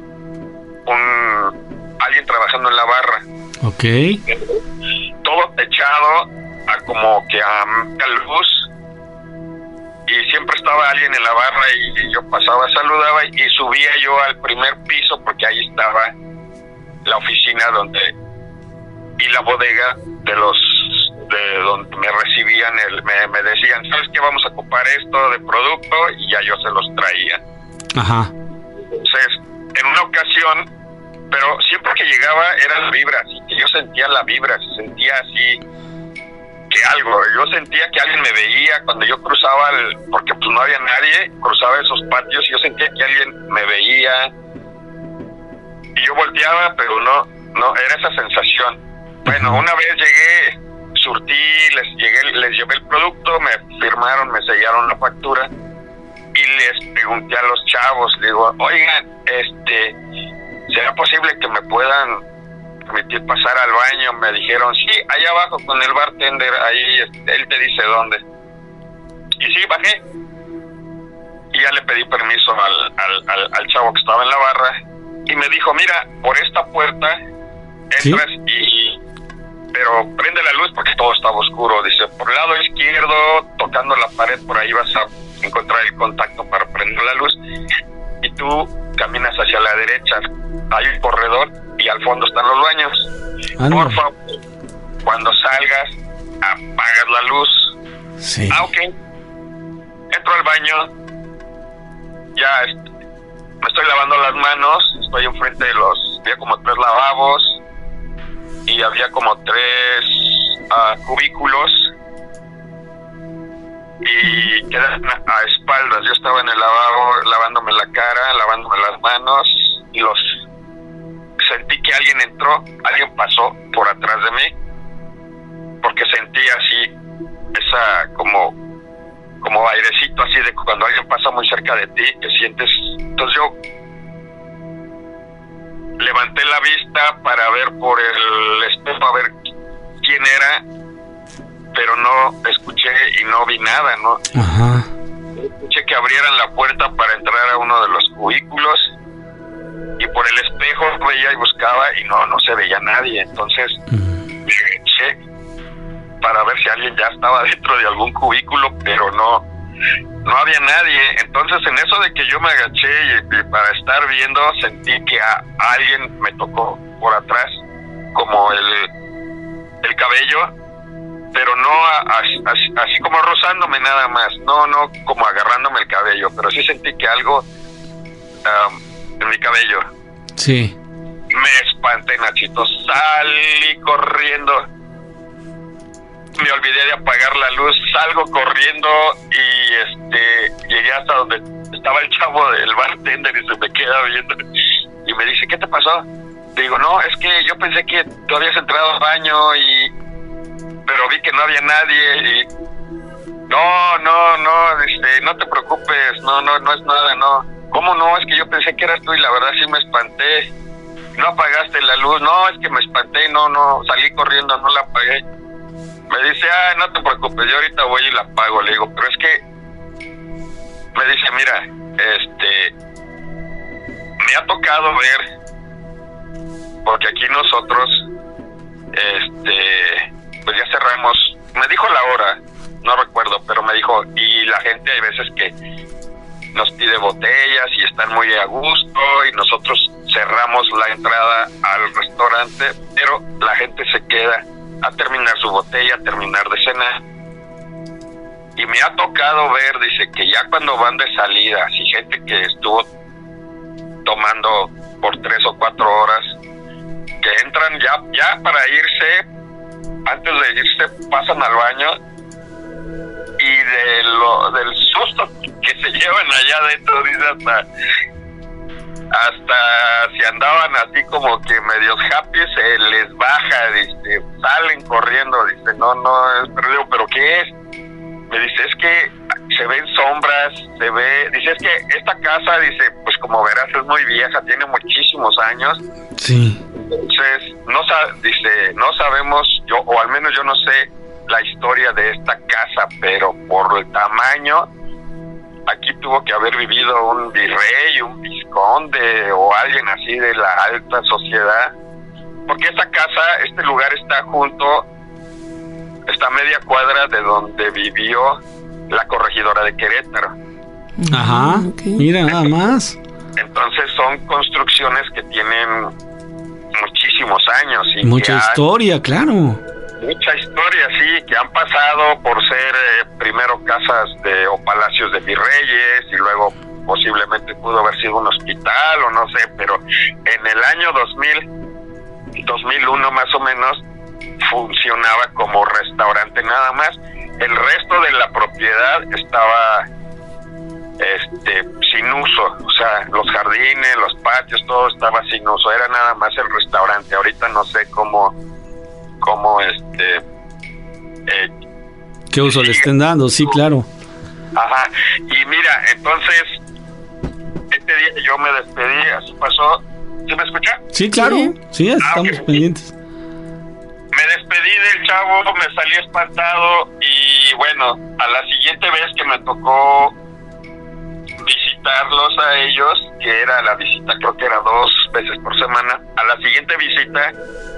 un alguien trabajando en la barra. Ok. Todo techado, a como que a, a luz, y siempre estaba alguien en la barra, y yo pasaba, saludaba, y subía yo al primer piso, porque ahí estaba la oficina donde y la bodega de los de donde me recibían, el, me, me decían, ¿sabes qué? Vamos a ocupar esto de producto, y ya yo se los traía. Ajá. Entonces, en una ocasión, pero siempre que llegaba era la vibra, así que yo sentía la vibra, se sentía así que algo, yo sentía que alguien me veía cuando yo cruzaba, el, porque pues no había nadie, cruzaba esos patios, y yo sentía que alguien me veía, y yo volteaba, pero no, no, era esa sensación. Bueno, una vez llegué, surtí, les llegué, les llevé el producto, me firmaron, me sellaron la factura, y les pregunté a los chavos, digo, oigan, este, ¿será posible que me puedan permitir pasar al baño? Me dijeron, sí, allá abajo con el bartender, ahí, él te dice dónde. Y sí, bajé, y ya le pedí permiso al, al, al, al chavo que estaba en la barra, y me dijo, mira, por esta puerta entras, ¿sí? y pero prende la luz porque todo estaba oscuro. Dice, por el lado izquierdo, tocando la pared, por ahí vas a encontrar el contacto para prender la luz, y tú caminas hacia la derecha, hay un corredor y al fondo están los baños. Anda. Por favor, cuando salgas, apagas la luz. Sí. Ah, ok. Entro al baño, ya est- me estoy lavando las manos, estoy enfrente de los, había como tres lavabos, y había como tres uh, cubículos, y quedan a espaldas. Yo estaba en el lavabo lavándome la cara, lavándome las manos, y los sentí que alguien entró, alguien pasó por atrás de mí, porque sentí así esa como como airecito así de cuando alguien pasa muy cerca de ti, que sientes. Entonces yo levanté la vista para ver por el espejo a ver quién era, pero no escuché y no vi nada, ¿no? Ajá. Escuché que abrieran la puerta para entrar a uno de los cubículos, y por el espejo veía y buscaba y no, no se veía nadie. Entonces me agaché para ver si alguien ya estaba dentro de algún cubículo, pero no, no había nadie. Entonces en eso de que yo me agaché y, y para estar viendo, sentí que a, a alguien me tocó por atrás, como el, el cabello, pero no a, a, así, así como rozándome nada más, no, no como agarrándome el cabello, pero sí sentí que algo um, en mi cabello. Sí. Me espanté, Nachito, salí corriendo. Me olvidé de apagar la luz, salgo corriendo y este llegué hasta donde estaba el chavo del bartender y se me queda viendo y me dice, ¿qué te pasó? Digo, no, es que yo pensé que tú habías entrado al baño y pero vi que no había nadie y no, no, no, este, no te preocupes, no, no, no es nada, no. ¿Cómo no? Es que yo pensé que eras tú y la verdad sí me espanté. No apagaste la luz, no, es que me espanté, no, no, salí corriendo, no la apagué. Me dice, ah, no te preocupes, yo ahorita voy y la apago. Le digo, pero es que, me dice, mira, este, me ha tocado ver, porque aquí nosotros, este, pues ya cerramos, me dijo la hora, no recuerdo, pero me dijo, y la gente hay veces que nos pide botellas y están muy a gusto y nosotros cerramos la entrada al restaurante, pero la gente se queda a terminar su botella, a terminar de cenar. Y me ha tocado ver, dice, que ya cuando van de salida, así gente que estuvo tomando por tres o cuatro horas, que entran ya, ya para irse, antes de irse pasan al baño y de lo, del susto que se llevan allá adentro, dice, hasta hasta si andaban así como que medios happy, se les baja, dice, salen corriendo, dice, no, no, es perdido, pero ¿qué es? Me dice, es que se ven sombras, se ve, dice, es que esta casa, dice, pues como verás es muy vieja, tiene muchísimos años. Sí. Entonces, no sa- dice, no sabemos, yo, o al menos yo no sé la historia de esta casa, pero por el tamaño, aquí tuvo que haber vivido un virrey, un vizconde o alguien así de la alta sociedad, porque esta casa, este lugar está junto, está a media cuadra de donde vivió la corregidora de Querétaro. Ajá, mira, nada más. Entonces son construcciones que tienen muchísimos años. Y Mucha que historia, han, claro. Mucha historia, sí, que han pasado por ser eh, primero casas de o palacios de virreyes y luego posiblemente pudo haber sido un hospital o no sé, pero en el año dos mil, dos mil uno más o menos, funcionaba como restaurante nada más. El resto de la propiedad estaba este sin uso, o sea, los jardines, los patios, todo estaba sin uso, era nada más el restaurante. Ahorita no sé cómo cómo este eh, ¿Qué uso le estén dando? Sí, claro. Ajá, y mira, entonces este día yo me despedí, así pasó. ¿Sí me escucha? Sí, claro. Sí, Ah, estamos ok. pendientes. Me despedí del chavo, me salí espantado y bueno, a la siguiente vez que me tocó visitarlos a ellos, que era la visita, creo que era dos veces por semana, a la siguiente visita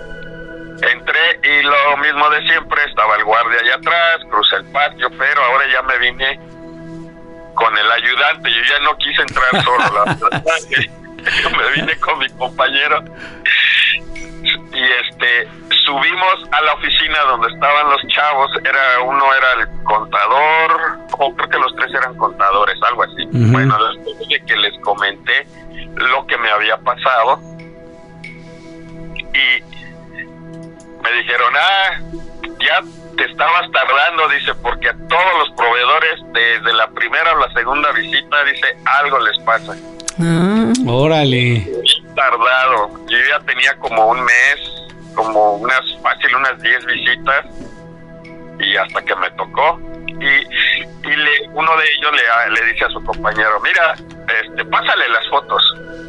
entré y lo mismo de siempre, estaba el guardia allá atrás, crucé el patio, pero ahora ya me vine con el ayudante, yo ya no quise entrar solo, la verdad, yo me vine con mi compañero y este subimos a la oficina donde estaban los chavos, era uno era el contador, o creo que los tres eran contadores, algo así. Uh-huh. Bueno, después de que les comenté lo que me había pasado y me dijeron, ah, ya te estabas tardando, dice, porque a todos los proveedores desde la primera o la segunda visita, dice, algo les pasa. Ah. Órale. Tardado, yo ya tenía como un mes, como unas fácil unas diez visitas y hasta que me tocó y, y le, uno de ellos le, le dice a su compañero, mira, este, pásale las fotos.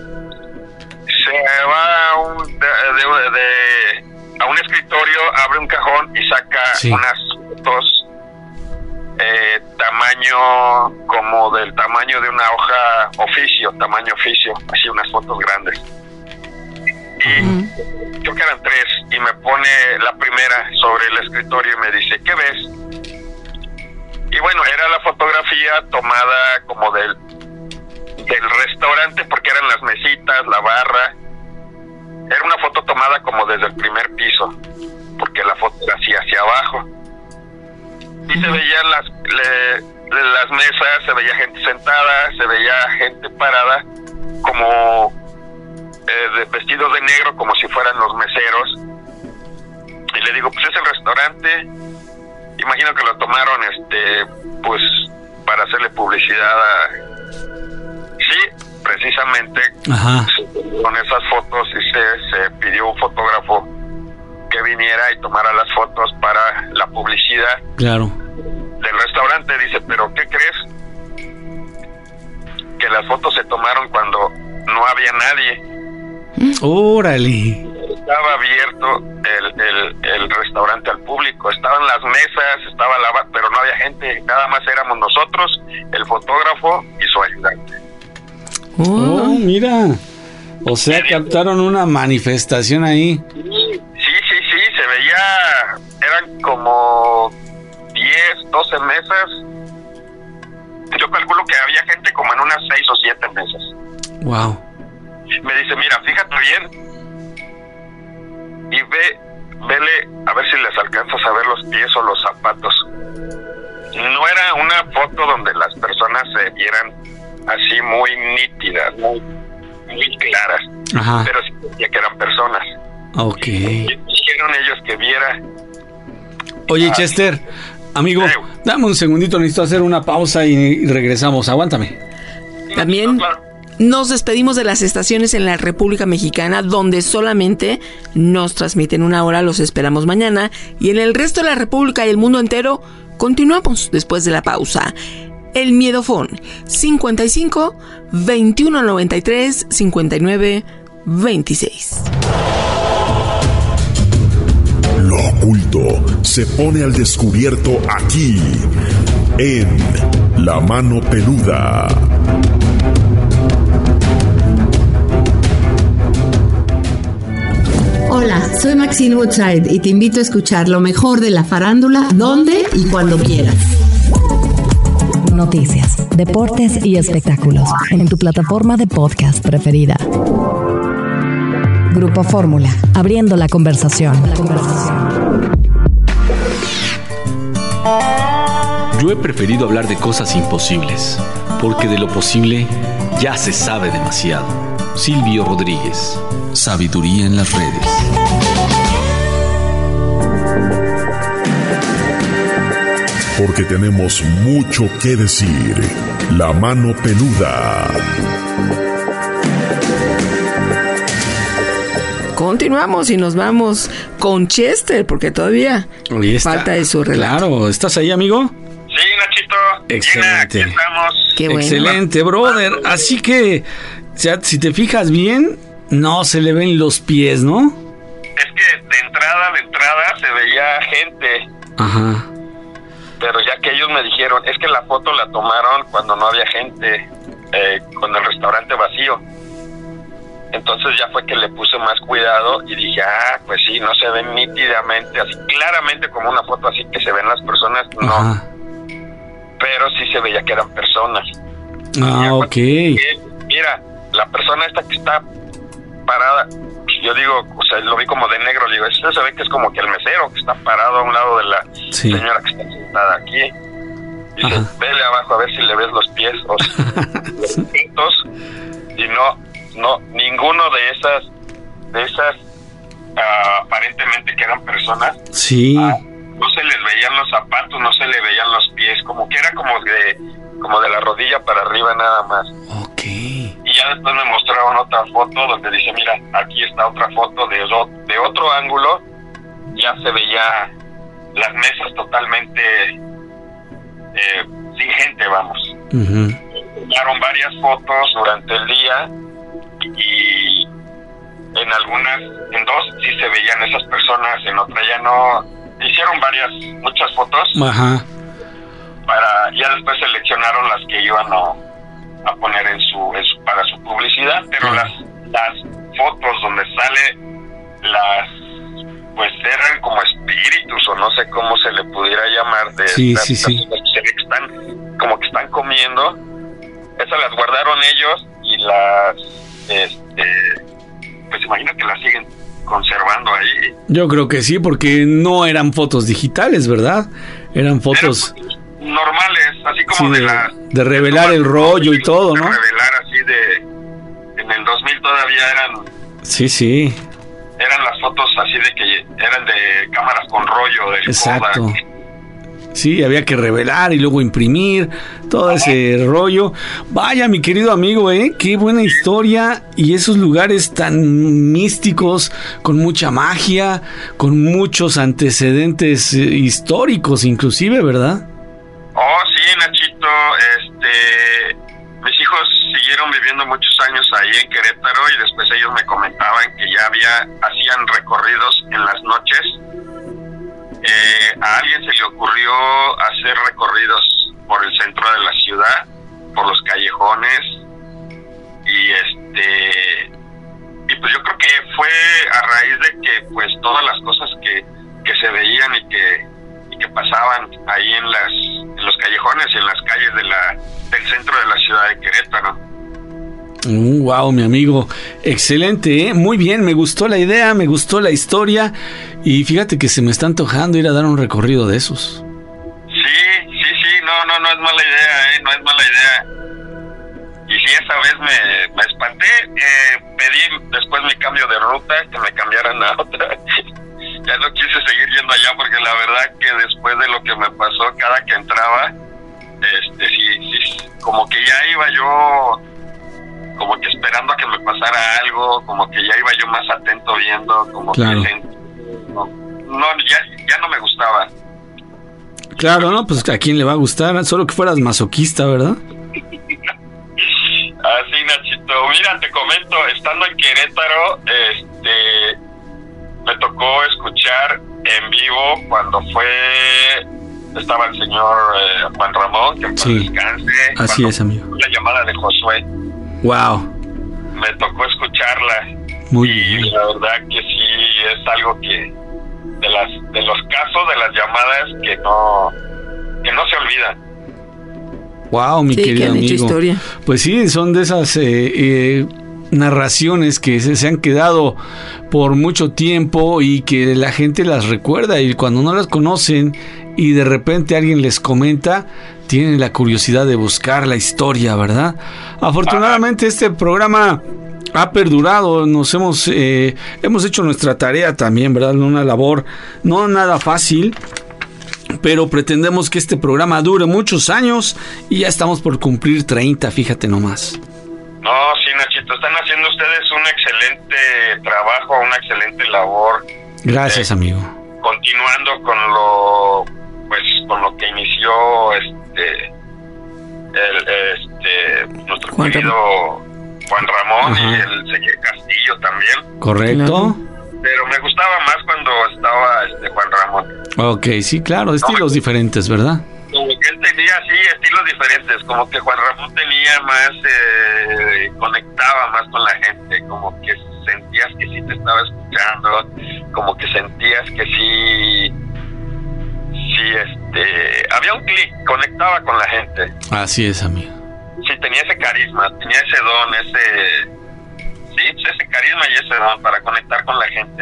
Se va a un, de, de, de, a un escritorio, abre un cajón y saca sí. unas fotos eh, tamaño como del tamaño de una hoja oficio, tamaño oficio, así unas fotos grandes. Y uh-huh. creo que eran tres y me pone la primera sobre el escritorio y me dice, ¿qué ves? Y bueno, era la fotografía tomada como del del restaurante porque eran las mesitas, la barra. Era una foto tomada como desde el primer piso porque la foto era así hacia abajo y uh-huh. se veían las le, las mesas, se veía gente sentada, se veía gente parada como de vestidos de negro como si fueran los meseros y le digo, pues es el restaurante, imagino que lo tomaron este pues para hacerle publicidad a... sí, precisamente. Ajá. Con esas fotos y se, se pidió un fotógrafo que viniera y tomara las fotos para la publicidad claro del restaurante. Dice, pero ¿qué crees? Que las fotos se tomaron cuando no había nadie. Órale. Estaba abierto el, el, el restaurante al público, estaban las mesas, estaba la, pero no había gente, nada más éramos nosotros, el fotógrafo y su ayudante. Oh, mira, o sea, captaron una manifestación ahí. Sí, sí, sí, se veía, eran como diez, doce mesas yo calculo que había gente como en unas seis o siete mesas. Wow. Me dice, mira, fíjate bien y ve, vele a ver si les alcanzas a ver los pies o los zapatos. No era una foto donde las personas se vieran así muy nítidas, muy, muy claras. Ajá. Pero sí decía que eran personas. Ok. Y dijeron ellos que viera. Oye, Chester, amigo, dame un segundito, necesito hacer una pausa y regresamos. Aguántame. También nos despedimos de las estaciones en la República Mexicana, donde solamente nos transmiten una hora. Los esperamos mañana. Y en el resto de la República y el mundo entero, continuamos después de la pausa. El Miedofón, cincuenta y cinco, veintiuno noventa y tres, cincuenta y nueve, veintiséis. Lo oculto se pone al descubierto aquí, en La Mano Peluda. Hola, soy Maxine Woodside y te invito a escuchar lo mejor de la farándula, donde y cuando quieras. Noticias, deportes y espectáculos en tu plataforma de podcast preferida. Grupo Fórmula, abriendo la conversación. La conversación. Yo he preferido hablar de cosas imposibles, porque de lo posible ya se sabe demasiado. Silvio Rodríguez, Sabiduría en las redes. Porque tenemos mucho que decir. La Mano Peluda. Continuamos y nos vamos con Chester, porque todavía falta de su relato. Claro, ¿estás ahí, amigo? Sí, Nachito. Excelente. Gina, aquí estamos. Qué bueno. Excelente, brother. Así que, ya, si te fijas bien, no se le ven los pies, ¿no? Es que de entrada, de entrada se veía gente. Ajá. Pero ya que ellos me dijeron, es que la foto la tomaron cuando no había gente, eh, con el restaurante vacío. Entonces ya fue que le puse más cuidado y dije, ah, pues sí, no se ven nítidamente, así claramente como una foto así que se ven las personas, no. Ajá. Pero sí se veía que eran personas. Ah, ok. Que, mira, la persona esta que está parada, yo digo, o sea, lo vi como de negro, le digo, eso se ve que es como que el mesero que está parado a un lado de la sí. señora que está sentada aquí. Dice, ajá, vele abajo a ver si le ves los pies o los pitos. Y no, no, ninguno de esas, de esas uh, aparentemente que eran personas. Sí. Uh, no se les veían los zapatos, no se le veían los pies, como que era como de, como de la rodilla para arriba nada más. Ok. Y ya después me mostraron otra foto donde dice, mira, aquí está otra foto de, de otro ángulo, ya se veía las mesas totalmente eh, sin gente, vamos. Uh-huh. Tomaron varias fotos durante el día y en algunas, en dos sí se veían esas personas, en otra ya no. Hicieron varias, muchas fotos. Ajá. Para, ya después seleccionaron las que iban a, a poner en su, en su, para su publicidad, pero uh-huh, las, las fotos donde sale las, pues eran como espíritus o no sé cómo se le pudiera llamar, de sí, estas, sí, sí. que están, como que están comiendo, esas las guardaron ellos y las, este, pues imagino que las siguen conservando ahí. Yo creo que sí, porque no eran fotos digitales, ¿verdad? Eran fotos, eran fotos normales, así como sí, de, de la... De revelar el rollo y todo, ¿no? De revelar así de... En el dos mil todavía eran... Sí, sí. Eran las fotos así de que eran de cámaras con rollo, del exacto. Kodak. Sí, había que revelar y luego imprimir todo ese rollo. Vaya, mi querido amigo, ¿eh? Qué buena historia y esos lugares tan místicos, con mucha magia, con muchos antecedentes eh, históricos inclusive, ¿verdad? Oh, sí, Nachito, este... mis hijos siguieron viviendo muchos años ahí en Querétaro y después ellos me comentaban que ya había, hacían recorridos en las noches. Eh, a alguien se le ocurrió hacer recorridos por el centro de la ciudad, por los callejones y este y pues yo creo que fue a raíz de que pues todas las cosas que, que se veían y que y que pasaban ahí en las en los callejones y en las calles de la del centro de la ciudad de Querétaro. Uh, wow, mi amigo, excelente, ¿eh? Muy bien, me gustó la idea, me gustó la historia y fíjate que se me está antojando ir a dar un recorrido de esos. Sí, sí, sí, no, no, no es mala idea, ¿eh? No es mala idea. Y sí, esa vez me, me espanté, eh, pedí después mi cambio de ruta, que me cambiaran a otra. Ya no quise seguir yendo allá porque la verdad que después de lo que me pasó, cada que entraba, este, sí, sí, como que ya iba yo, como que esperando a que me pasara algo, como que ya iba yo más atento viendo, como claro. que no, no ya, ya no me gustaba. Claro, no, pues a quién le va a gustar, solo que fueras masoquista, ¿verdad? Así, Nachito. Mira, te comento, estando en Querétaro, este, me tocó escuchar en vivo cuando fue, estaba el señor eh, Juan Ramón, que en paz sí, descanse. así es, amigo. La llamada de Josué. Wow. Me tocó escucharla. Muy y bien. la verdad que sí es algo que de las de los casos de las llamadas que no que no se olvidan. Wow, mi sí, querido que han amigo. hecho historia. Pues sí, son de esas eh, eh, narraciones que se, se han quedado por mucho tiempo y que la gente las recuerda, y cuando no las conocen y de repente alguien les comenta, tienen la curiosidad de buscar la historia, ¿verdad? Afortunadamente este programa ha perdurado, nos hemos eh, hemos hecho nuestra tarea también, ¿verdad? Una labor no nada fácil, pero pretendemos que este programa dure muchos años y ya estamos por cumplir treinta, fíjate nomás. No, sí, Nachito, están haciendo ustedes un excelente trabajo, una excelente labor. Gracias, eh, amigo. Continuando con lo, pues, con lo que inició este, el, este, nuestro Juan querido Ramón. Juan Ramón. Ajá. Y el señor Castillo también. Correcto. Pero me gustaba más cuando estaba este Juan Ramón. Ok, sí, claro, estilos diferentes, ¿verdad? Como que él tenía, sí, estilos diferentes, como que Juan Ramón tenía más, eh, conectaba más con la gente, como que sentías que sí te estaba escuchando, como que sentías que sí, sí, este, había un clic, conectaba con la gente. Así es, amigo. Sí, tenía ese carisma, tenía ese don, ese, sí, ese carisma y ese don para conectar con la gente.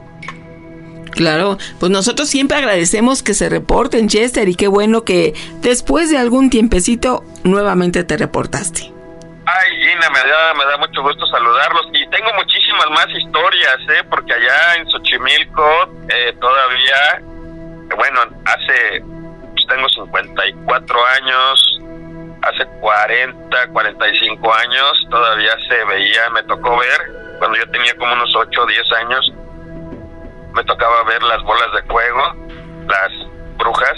Claro, pues nosotros siempre agradecemos que se reporten, Chester, y qué bueno que después de algún tiempecito nuevamente te reportaste. Ay, Gina, me da, me da mucho gusto saludarlos y tengo muchísimas más historias, ¿eh? Porque allá en Xochimilco eh, todavía, bueno, hace, pues tengo cincuenta y cuatro años, hace cuarenta, cuarenta y cinco años todavía se veía, me tocó ver, cuando yo tenía como unos ocho o diez años, me tocaba ver las bolas de fuego, las brujas.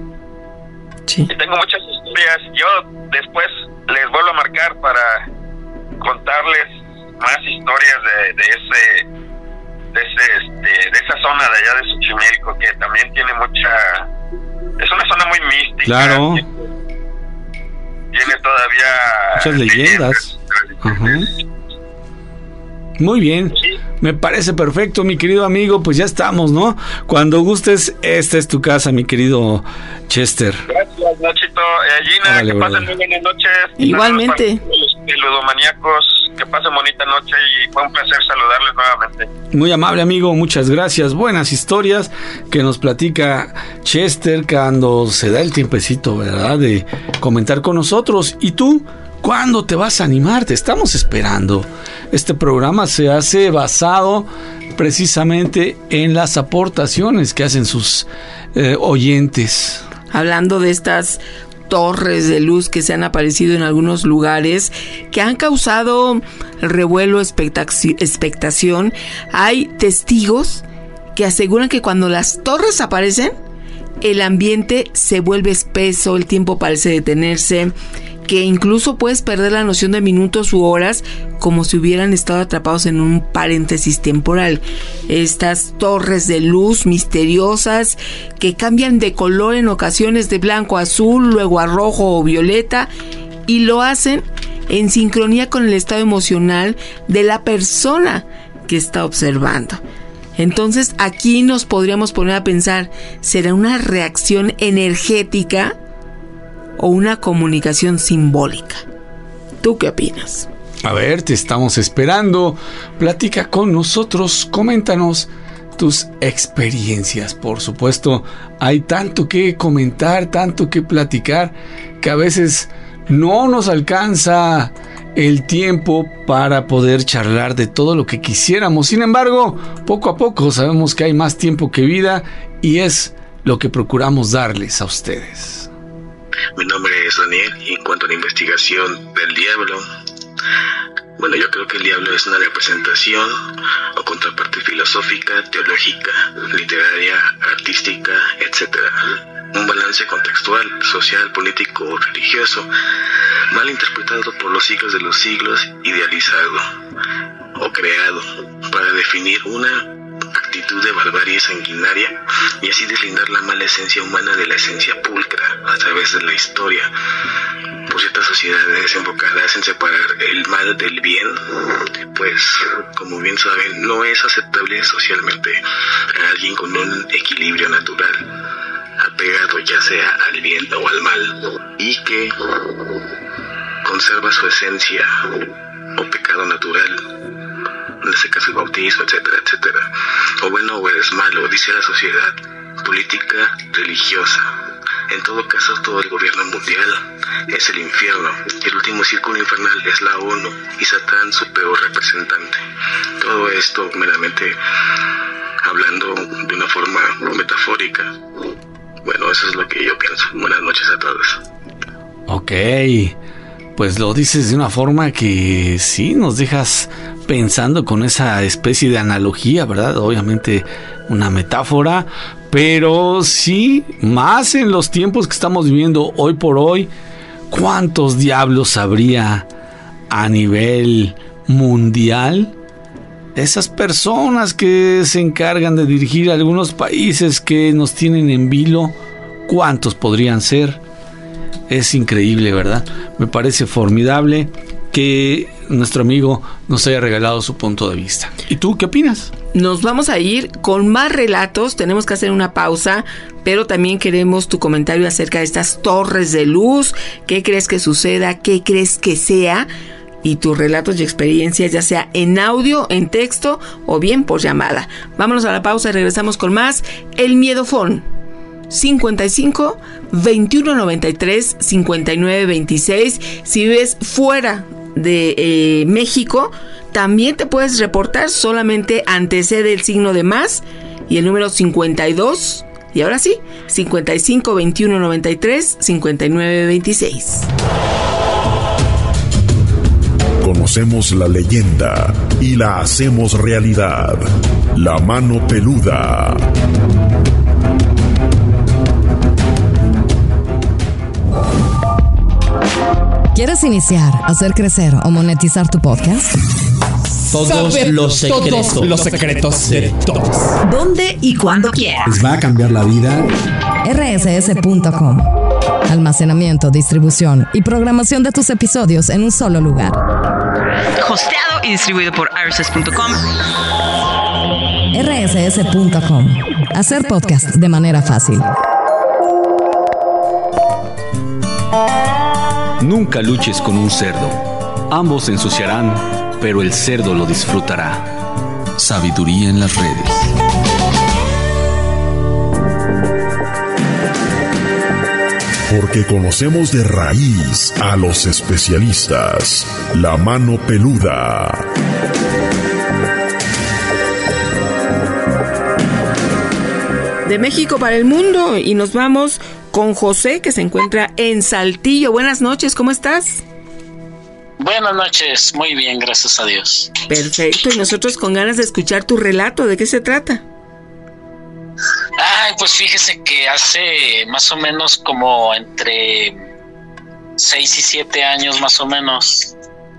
Sí. Y tengo muchas historias. Yo después les vuelvo a marcar para contarles más historias de, de ese, de ese, este, de esa zona de allá de Xochimilco, que también tiene mucha, es una zona muy mística. Claro. Tiene todavía muchas leyendas. leyendas. Muy bien, me parece perfecto, mi querido amigo, pues ya estamos, ¿no? Cuando gustes, esta es tu casa, mi querido Chester. Gracias, Nachito. Eh, Gina, Órale, que pasen brother. Muy buenas noches. Igualmente. Los ludomaníacos, que pasen bonita noche y fue un placer saludarles nuevamente. Muy amable, amigo, muchas gracias. Buenas historias que nos platica Chester cuando se da el tiempecito, ¿verdad? De comentar con nosotros. ¿Y tú? ¿Cuándo te vas a animar? Te estamos esperando. Este programa se hace basado precisamente en las aportaciones que hacen sus eh, oyentes. Hablando de estas torres de luz que se han aparecido en algunos lugares, que han causado revuelo, expectación, hay testigos que aseguran que cuando las torres aparecen, el ambiente se vuelve espeso, el tiempo parece detenerse, que incluso puedes perder la noción de minutos u horas como si hubieran estado atrapados en un paréntesis temporal. Estas torres de luz misteriosas que cambian de color en ocasiones de blanco a azul, luego a rojo o violeta, y lo hacen en sincronía con el estado emocional de la persona que está observando. Entonces aquí nos podríamos poner a pensar, ¿será una reacción energética o una comunicación simbólica. ¿Tú qué opinas? A ver, te estamos esperando. Platica con nosotros, coméntanos tus experiencias. Por supuesto, hay tanto que comentar, tanto que platicar, que a veces no nos alcanza el tiempo para poder charlar de todo lo que quisiéramos. Sin embargo, poco a poco sabemos que hay más tiempo que vida y es lo que procuramos darles a ustedes. Mi nombre es Daniel y en cuanto a la investigación del diablo, bueno, yo creo que el diablo es una representación o contraparte filosófica, teológica, literaria, artística, etcétera. Un balance contextual, social, político o religioso, mal interpretado por los siglos de los siglos, idealizado o creado para definir una actitud de barbarie sanguinaria y así deslindar la mala esencia humana de la esencia pulcra a través de la historia. Por ciertas sociedades enfocadas en separar el mal del bien, pues como bien saben, no es aceptable socialmente a alguien con un equilibrio natural, apegado ya sea al bien o al mal, y que conserva su esencia o pecado natural, en este caso el bautismo, etcétera, etcétera. O bueno o es malo, dice la sociedad política religiosa. En todo caso, todo el gobierno mundial es el infierno. El último círculo infernal es la ONU y Satán su peor representante. Todo esto meramente hablando de una forma metafórica. Bueno, eso es lo que yo pienso. Buenas noches a todos. Ok, pues lo dices de una forma que sí nos dejas pensando con esa especie de analogía, ¿verdad? Obviamente una metáfora, pero sí, más en los tiempos que estamos viviendo hoy por hoy, ¿cuántos diablos habría a nivel mundial? Esas personas que se encargan de dirigir algunos países que nos tienen en vilo, ¿cuántos podrían ser? Es increíble, ¿verdad? Me parece formidable que nuestro amigo nos haya regalado su punto de vista. ¿Y tú qué opinas? Nos vamos a ir con más relatos, tenemos que hacer una pausa, pero también queremos tu comentario acerca de estas torres de luz. ¿Qué crees que suceda? ¿Qué crees que sea? Y tus relatos y experiencias, ya sea en audio, en texto o bien por llamada. Vámonos a la pausa y regresamos con más. El Miedofón. cincuenta y cinco, veintiuno noventa y tres, cincuenta y nueve veintiséis. Si vives fuera de eh, México, también te puedes reportar. Solamente antecede el signo de más y el número cincuenta y dos. Y ahora sí, cincuenta y cinco, veintiuno noventa y tres, cincuenta y nueve veintiséis. Conocemos la leyenda y la hacemos realidad. La mano peluda. ¿Quieres iniciar, hacer crecer o monetizar tu podcast? Todos Saber los secretos. Todos los secretos de todos. ¿Dónde y cuándo quieras? Les va a cambiar la vida. R S S punto com. Almacenamiento, distribución y programación de tus episodios en un solo lugar. Hosteado y distribuido por R S S punto com. R S S punto com. Hacer podcast de manera fácil. Nunca luches con un cerdo. Ambos se ensuciarán, pero el cerdo lo disfrutará. Sabiduría en las redes. Porque conocemos de raíz a los especialistas. La mano peluda. De México para el mundo y nos vamos con José, que se encuentra en Saltillo. Buenas noches, ¿cómo estás? Buenas noches, muy bien, gracias a Dios. Perfecto, y nosotros con ganas de escuchar tu relato. ¿De qué se trata? Ay, pues fíjese que hace más o menos como entre seis y siete años más o menos,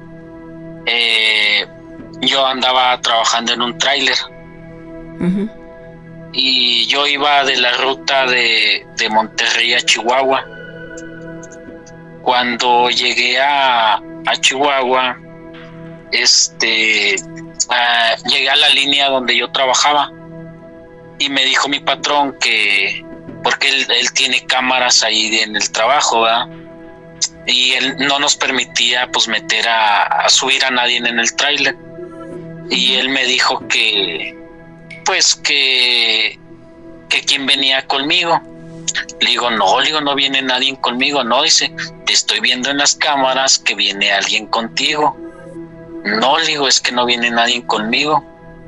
eh, yo andaba trabajando en un tráiler. Uh-huh. Y yo iba de la ruta de, de Monterrey a Chihuahua. Cuando llegué a, a Chihuahua, este, uh, llegué a la línea donde yo trabajaba y me dijo mi patrón que, porque él, él tiene cámaras ahí en el trabajo, ¿verdad? y él no nos permitía pues meter a, a subir a nadie en el tráiler. Y él me dijo que pues que que quién venía conmigo. Le digo, no, le digo, no viene nadie conmigo. No, dice, te estoy viendo en las cámaras que viene alguien contigo. No, le digo, es que no viene nadie conmigo.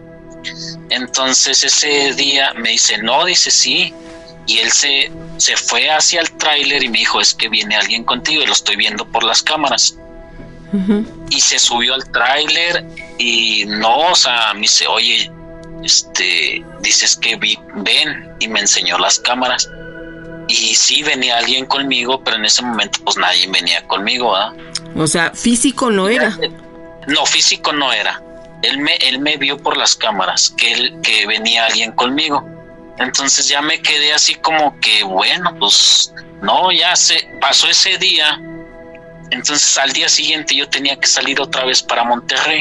Entonces ese día me dice, no, dice, sí. Y él se, se fue hacia el tráiler y me dijo, es que viene alguien contigo y lo estoy viendo por las cámaras. Uh-huh. Y se subió al tráiler y no, o sea, me dice, oye, este, dices que vi, ven, y me enseñó las cámaras. Y sí venía alguien conmigo, pero en ese momento pues nadie venía conmigo, ¿verdad? O sea, físico no era. No, físico no era. Él me, él me vio por las cámaras, que él, que venía alguien conmigo. Entonces ya me quedé así como que, bueno, pues no, ya se pasó ese día. Entonces al día siguiente yo tenía que salir otra vez para Monterrey.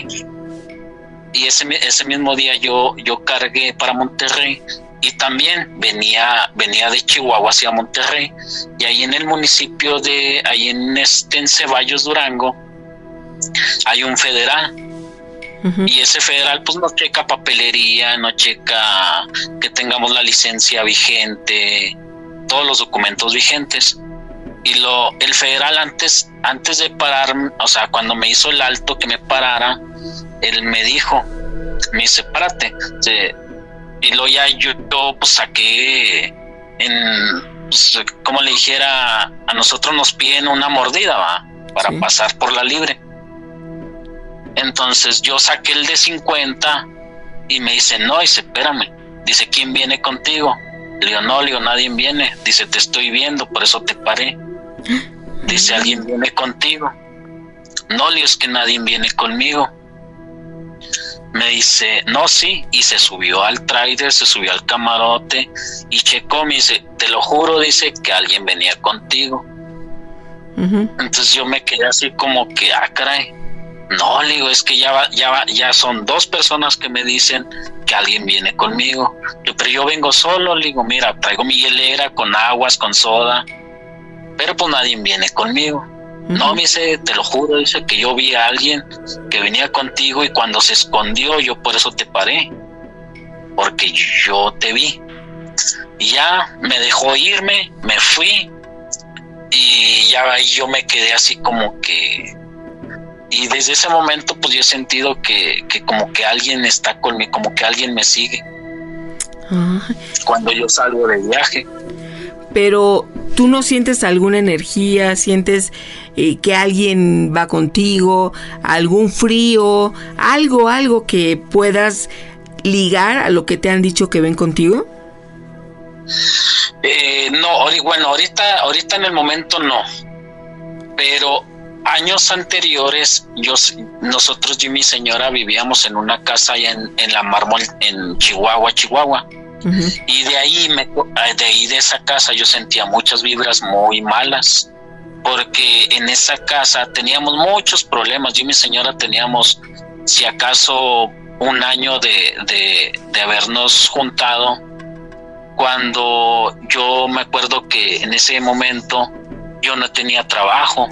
Y ese, ese mismo día yo, yo cargué para Monterrey. Y también venía, venía de Chihuahua hacia Monterrey. Y ahí en el municipio de, ahí en este, en Ceballos, Durango, hay un federal. Uh-huh. Y ese federal pues no checa papelería, no checa que tengamos la licencia vigente, todos los documentos vigentes. Y lo, el federal antes, antes de parar, o sea, cuando me hizo el alto que me parara, él me dijo, me dice, párate. Se, y luego ya yo, yo pues saqué en, pues, como le dijera, a nosotros nos piden una mordida, ¿va? Para sí. pasar por la libre. Entonces yo saqué el de cincuenta y me dice, no, dice, espérame. Dice, ¿quién viene contigo? Le digo, no, le digo, nadie viene. Dice, te estoy viendo, por eso te paré. Dice, ¿alguien viene contigo? No, le digo, es que nadie viene conmigo. Me dice, no, sí. Y se subió al tráiler, se subió al camarote y checó, me dice, te lo juro, dice, que alguien venía contigo. Uh-huh. Entonces yo me quedé así como que, ah, caray. No, le digo, es que ya va, ya va, ya son dos personas que me dicen que alguien viene conmigo. Pero yo vengo solo, le digo, mira, traigo mi hielera con aguas, con soda, pero pues nadie viene conmigo. Uh-huh. No, me dice, te lo juro, dice que yo vi a alguien que venía contigo y cuando se escondió yo por eso te paré, porque yo te vi. Y ya me dejó irme, me fui y ya ahí yo me quedé así como que... Y desde ese momento pues yo he sentido que, que como que alguien está conmigo, como que alguien me sigue. Ah. Cuando yo salgo de viaje. Pero tú no sientes alguna energía, sientes eh, que alguien va contigo, algún frío, algo, algo que puedas ligar a lo que te han dicho que ven contigo. Eh, no, bueno, ahorita, ahorita en el momento no, pero años anteriores, yo, nosotros, yo y mi señora vivíamos en una casa allá en, en la Mármol, en Chihuahua, Chihuahua. Uh-huh. Y de ahí, me, de ahí de esa casa yo sentía muchas vibras muy malas, porque en esa casa teníamos muchos problemas. Yo y mi señora teníamos, si acaso, un año de, de, de habernos juntado, cuando yo me acuerdo que en ese momento yo no tenía trabajo.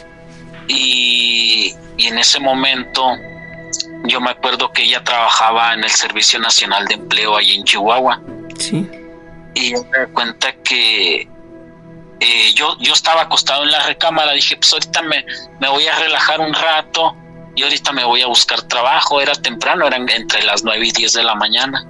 Y, y en ese momento yo me acuerdo que ella trabajaba en el Servicio Nacional de Empleo allí en Chihuahua. Sí. Y yo me di cuenta que eh, yo, yo estaba acostado en la recámara. Dije, pues ahorita me, me voy a relajar un rato y ahorita me voy a buscar trabajo. Era temprano, eran entre las nueve y diez de la mañana.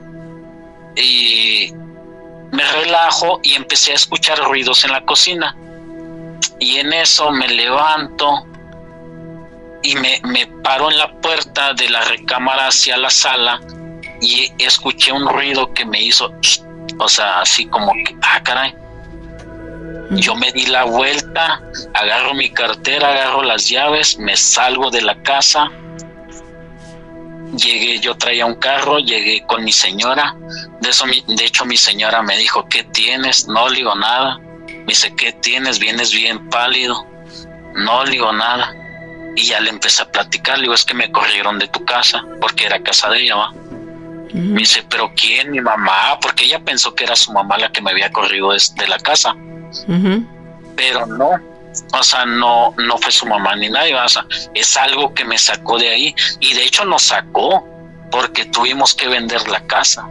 Y me relajo y empecé a escuchar ruidos en la cocina. Y en eso me levanto y me, me paro en la puerta de la recámara hacia la sala y escuché un ruido que me hizo, o sea, así como que, ah, caray. Yo me di la vuelta, agarro mi cartera, agarro las llaves, me salgo de la casa. Llegué, yo traía un carro, llegué con mi señora. De eso, de hecho, mi señora me dijo, ¿qué tienes? No le digo nada. Me dice, ¿qué tienes? Vienes bien pálido. No le digo nada. Y ya le empecé a platicar. Le digo, es que me corrieron de tu casa, porque era casa de ella, ¿va? Uh-huh. Me dice, ¿pero quién? Mi mamá, porque ella pensó que era su mamá la que me había corrido de, de la casa. Uh-huh. Pero no. O sea, no, no fue su mamá ni nadie, o sea, es algo que me sacó de ahí. Y de hecho nos sacó porque tuvimos que vender la casa.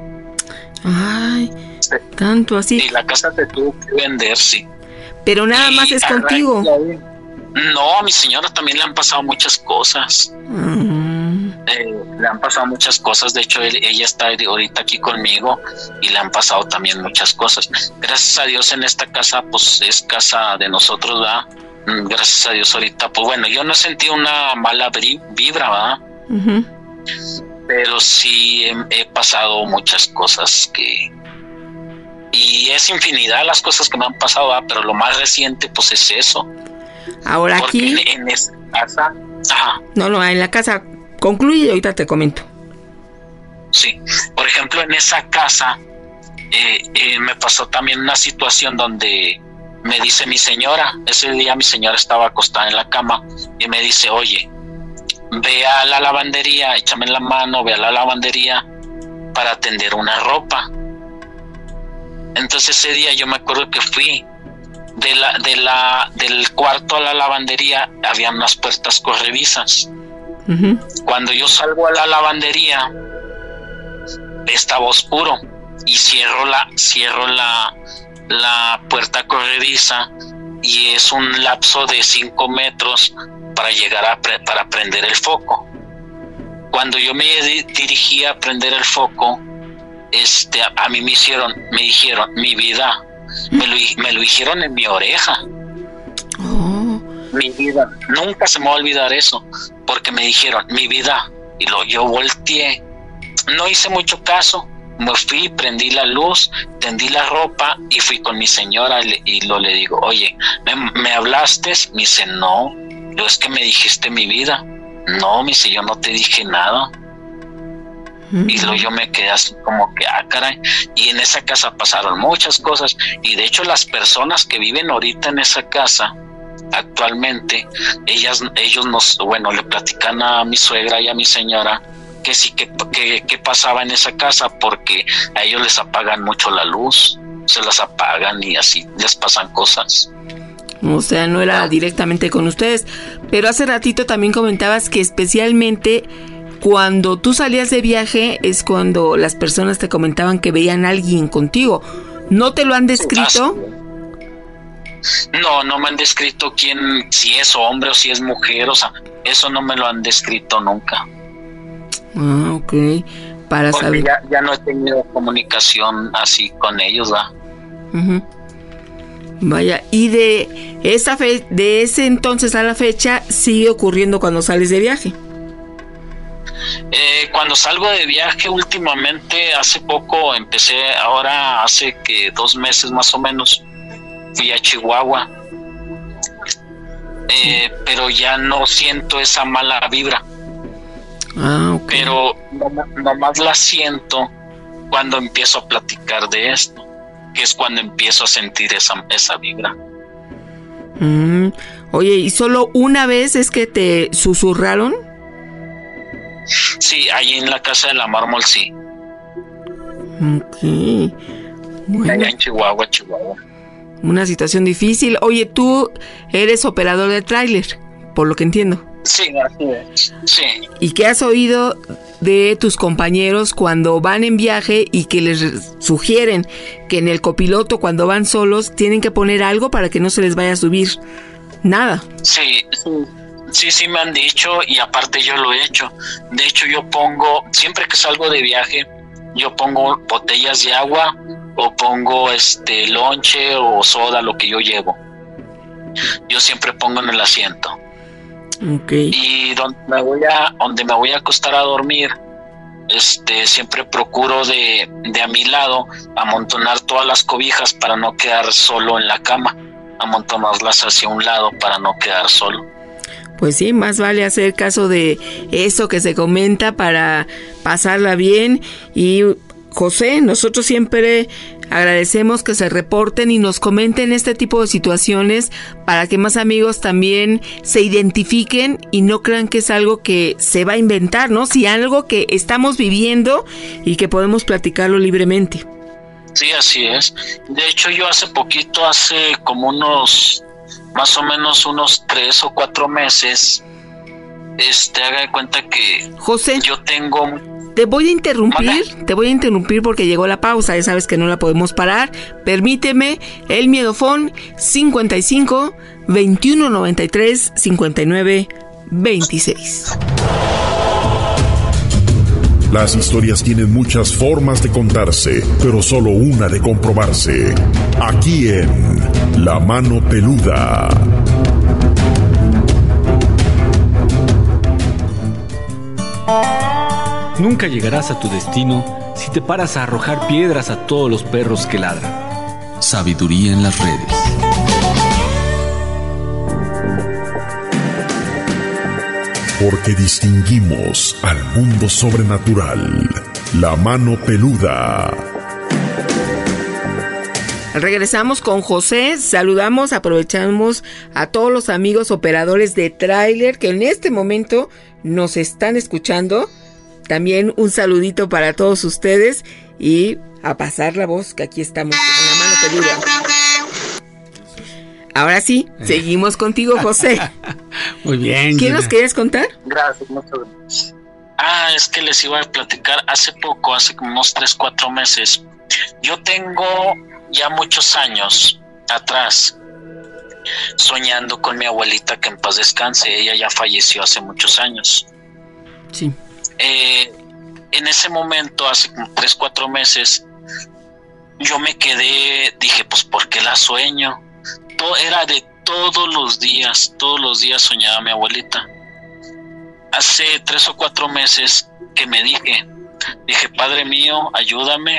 Ay, sí. Tanto así. Y la casa se tuvo que vender, sí. Pero nada y más es contigo. No, a mi señora también le han pasado muchas cosas. Mm. Eh, le han pasado muchas cosas. De hecho, él, ella está ahorita aquí conmigo y le han pasado también muchas cosas. Gracias a Dios en esta casa, pues es casa de nosotros, ¿verdad? Gracias a Dios ahorita, pues bueno, yo no he sentido una mala vibra, ¿verdad? Uh-huh. Pero sí he, he pasado muchas cosas que... Y es infinidad las cosas que me han pasado, ¿verdad? Pero lo más reciente, pues es eso. Ahora porque aquí... En, en esa casa... Ajá. No, no, en la casa... Concluye y ahorita te comento. Sí, por ejemplo, en esa casa eh, eh, me pasó también una situación donde me dice mi señora, ese día mi señora estaba acostada en la cama y me dice, oye, ve a la lavandería, échame la mano, ve a la lavandería para tender una ropa. Entonces ese día yo me acuerdo que fui de la, de la, del cuarto a la lavandería, había unas puertas corredizas. Uh-huh. Cuando yo salgo a la lavandería estaba oscuro y cierro la cierro la, la puerta corrediza y es un lapso de cinco metros para llegar a pre, para prender el foco. Cuando yo me di, dirigí a prender el foco, este a, a mí me hicieron me dijeron mi vida, me lo, me lo dijeron en mi oreja. Oh. Mi vida, nunca se me va a olvidar eso, porque me dijeron, mi vida, y lo, yo volteé, no hice mucho caso, me fui, prendí la luz, tendí la ropa y fui con mi señora y, y lo le digo, oye, ¿me, me hablaste? Me dice, no, yo es que me dijiste mi vida. No, me dice, yo no te dije nada. Mm-hmm. Y luego yo me quedé así como que, ah, caray, y en esa casa pasaron muchas cosas, y de hecho las personas que viven ahorita en esa casa, actualmente, ellas, ellos nos, bueno, le platican a mi suegra y a mi señora que sí, que, que, que pasaba en esa casa, porque a ellos les apagan mucho la luz, se las apagan y así les pasan cosas. O sea, no era directamente con ustedes, pero hace ratito también comentabas que especialmente cuando tú salías de viaje es cuando las personas te comentaban que veían a alguien contigo. ¿No te lo han descrito? No, no me han descrito quién, si es hombre o si es mujer, o sea, eso no me lo han descrito nunca. Ah, ok. Para Porque saber. Ya, ya no he tenido comunicación así con ellos, ¿va? Uh-huh. Vaya, y de esa fe, de ese entonces a la fecha sigue ocurriendo cuando sales de viaje. Eh, cuando salgo de viaje últimamente, hace poco empecé, ahora hace que dos meses más o menos, fui a Chihuahua, eh, sí. Pero ya no siento esa mala vibra. Ah, okay. Pero nomás la siento cuando empiezo a platicar de esto, que es cuando empiezo a sentir esa, esa vibra. Mm. Oye, ¿y solo una vez es que te susurraron? Sí, ahí en la casa de la mármol, sí. Ok. Bueno. Allá en Chihuahua, Chihuahua. Una situación difícil. Oye, tú eres operador de tráiler, por lo que entiendo. Sí, así es. Sí. ¿Y qué has oído de tus compañeros cuando van en viaje y que les sugieren que en el copiloto, cuando van solos, tienen que poner algo para que no se les vaya a subir nada? Sí, sí. Sí, sí me han dicho, y aparte yo lo he hecho. De hecho, yo pongo, siempre que salgo de viaje, yo pongo botellas de agua o pongo este lonche o soda, lo que yo llevo. Yo siempre pongo en el asiento. Okay. Y donde me voy a, donde me voy a acostar a dormir, este, siempre procuro de, de a mi lado amontonar todas las cobijas para no quedar solo en la cama, amontonarlas hacia un lado para no quedar solo. Pues sí, más vale hacer caso de eso que se comenta para pasarla bien. Y José, nosotros siempre agradecemos que se reporten y nos comenten este tipo de situaciones para que más amigos también se identifiquen y no crean que es algo que se va a inventar, ¿no? Si algo que estamos viviendo y que podemos platicarlo libremente. Sí, así es. De hecho, yo hace poquito, hace como unos más o menos unos tres o cuatro meses, este, haga de cuenta que José, yo tengo... Te voy a interrumpir, ¿Vale? te voy a interrumpir porque llegó la pausa, ya sabes que no la podemos parar. Permíteme, el miedofón cincuenta y cinco, veintiuno noventa y tres, cincuenta y nueve, veintiséis. Las historias tienen muchas formas de contarse, pero solo una de comprobarse. Aquí en La Mano Peluda. Nunca llegarás a tu destino si te paras a arrojar piedras a todos los perros que ladran. Sabiduría en las redes. Porque distinguimos al mundo sobrenatural. La Mano Peluda. Regresamos con José, saludamos, aprovechamos a todos los amigos operadores de tráiler que en este momento nos están escuchando. También un saludito para todos ustedes y a pasar la voz que aquí estamos en La Mano Peluda. Ahora sí, seguimos contigo, José. Muy bien. ¿Qué nos quieres contar? Gracias, muchas gracias. Ah, es que les iba a platicar hace poco, hace como unos tres, cuatro meses. Yo tengo ya muchos años atrás soñando con mi abuelita, que en paz descanse. Ella ya falleció hace muchos años. Sí. Eh, en ese momento, hace como tres, cuatro meses, yo me quedé, dije, pues, ¿por qué la sueño? Todo, era de todos los días, todos los días soñaba a mi abuelita. Hace tres o cuatro meses que me dije, dije, Padre mío, ayúdame.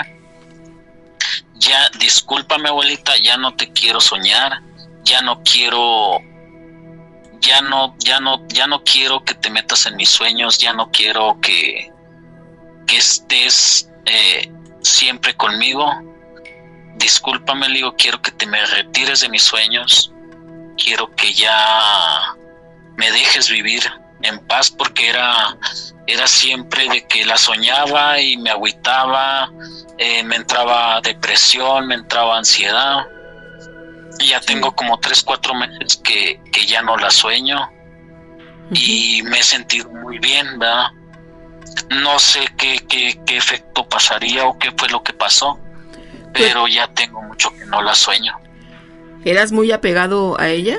Ya, discúlpame, abuelita, ya no te quiero soñar, ya no quiero... Ya no, ya no, ya no quiero que te metas en mis sueños, ya no quiero que, que estés eh, siempre conmigo. Discúlpame, le digo, quiero que te me retires de mis sueños. Quiero que ya me dejes vivir en paz, porque era, era siempre de que la soñaba y me agüitaba, eh, me entraba depresión, me entraba ansiedad. Y ya tengo como tres, cuatro meses que, que ya no la sueño. Uh-huh. Y me he sentido muy bien, ¿verdad? No sé qué, qué, qué efecto pasaría o qué fue lo que pasó, pero ya tengo mucho que no la sueño. ¿Eras muy apegado a ella?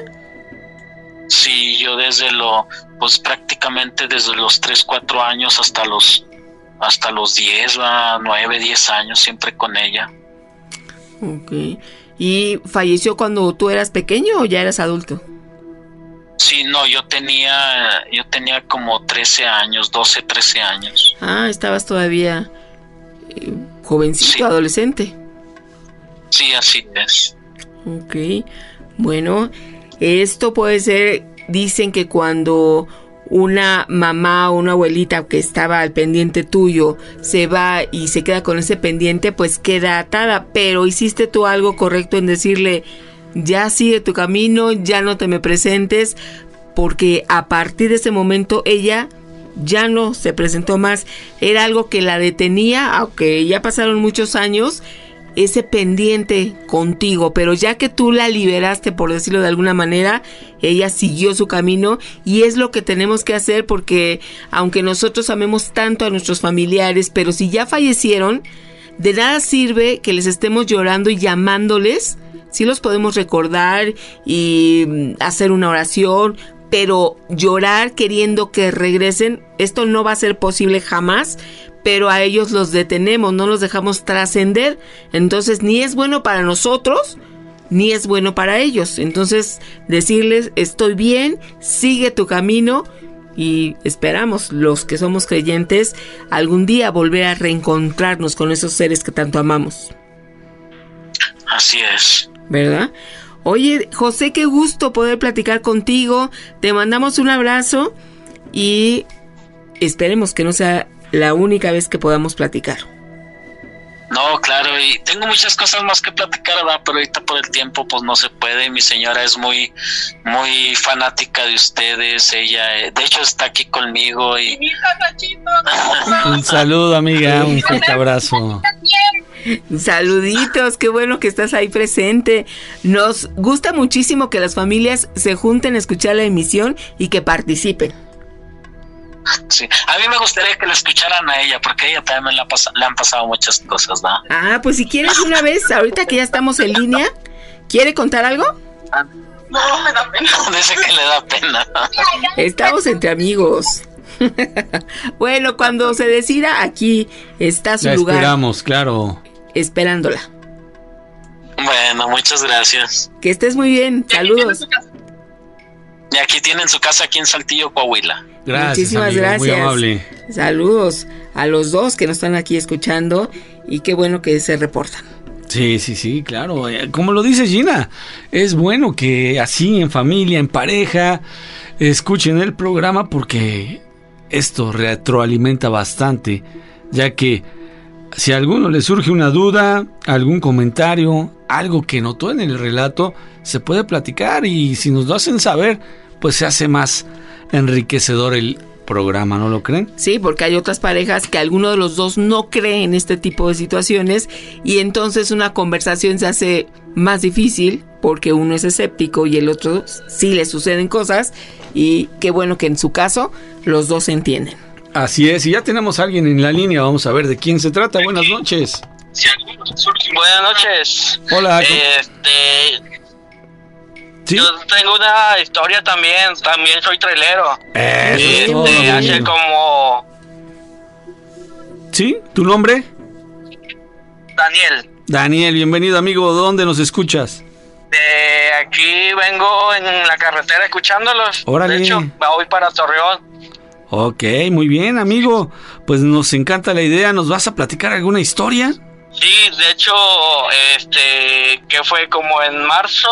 Sí, yo desde lo, pues prácticamente desde los tres, cuatro años hasta los, hasta los diez, nueve, diez años, siempre con ella. Ok. ¿Y falleció cuando tú eras pequeño o ya eras adulto? Sí, no, yo tenía, yo tenía como trece años, doce, trece años. Ah, estabas todavía eh, jovencito, sí. Adolescente. Sí, así es. Ok, bueno, esto puede ser, dicen que cuando una mamá o una abuelita que estaba al pendiente tuyo se va y se queda con ese pendiente, pues queda atada, pero hiciste tú algo correcto en decirle, ya sigue tu camino, ya no te me presentes, porque a partir de ese momento ella ya no se presentó más. Era algo que la detenía, aunque ya pasaron muchos años, ese pendiente contigo, pero ya que tú la liberaste, por decirlo de alguna manera, ella siguió su camino, y es lo que tenemos que hacer, porque aunque nosotros amemos tanto a nuestros familiares, pero si ya fallecieron, de nada sirve que les estemos llorando y llamándoles. Sí los podemos recordar y hacer una oración, pero llorar queriendo que regresen, esto no va a ser posible jamás. Pero a ellos los detenemos, no los dejamos trascender. Entonces ni es bueno para nosotros, ni es bueno para ellos. Entonces decirles, estoy bien, sigue tu camino, y esperamos, los que somos creyentes, algún día volver a reencontrarnos con esos seres que tanto amamos. Así es. ¿Verdad? Oye, José, qué gusto poder platicar contigo. Te mandamos un abrazo y esperemos que no sea la única vez que podamos platicar. No, claro, y tengo muchas cosas más que platicar, ¿verdad? Pero ahorita por el tiempo pues no se puede. Mi señora es muy muy fanática de ustedes. Ella, de hecho, está aquí conmigo y... Un saludo, amiga, un fuerte abrazo. Saluditos, qué bueno que estás ahí presente. Nos gusta muchísimo que las familias se junten a escuchar la emisión y que participen. Sí, a mí me gustaría que la escucharan a ella, porque a ella también le, ha pas- le han pasado muchas cosas, ¿no? Ah, pues si quieres una vez, ahorita que ya estamos en línea, ¿quiere contar algo? No, me da pena. Dice que le da pena. Estamos entre amigos. Bueno, cuando se decida, aquí está su La lugar. esperamos, claro. Esperándola. Bueno, muchas gracias. Que estés muy bien. Saludos. Y aquí tienen su casa aquí en Saltillo, Coahuila. Gracias, Muchísimas amigo, gracias. muy amable. Saludos a los dos que nos están aquí escuchando y qué bueno que se reportan. Sí, sí, sí, claro. Eh, Como lo dice Gina, es bueno que así en familia, en pareja, escuchen el programa porque esto retroalimenta bastante, ya que si a alguno le surge una duda, algún comentario, algo que notó en el relato, se puede platicar y si nos lo hacen saber, pues se hace más enriquecedor el programa, ¿no lo creen? Sí, porque hay otras parejas que alguno de los dos no cree en este tipo de situaciones y entonces una conversación se hace más difícil porque uno es escéptico y el otro sí le suceden cosas y qué bueno que en su caso los dos se entienden. Así es, y ya tenemos a alguien en la línea, vamos a ver de quién se trata. Buenas noches. Buenas noches. Hola. Este, ¿Sí? yo tengo una historia también, también soy trailero. Eso es Este, todo, hace amigo. como ¿Sí? ¿Tu nombre? Daniel. Daniel, bienvenido amigo, ¿dónde nos escuchas? De aquí vengo en la carretera escuchándolos. Órale. De hecho, voy para Torreón. Ok, muy bien amigo, pues nos encanta la idea, ¿nos vas a platicar alguna historia? Sí, de hecho, este, que fue como en marzo,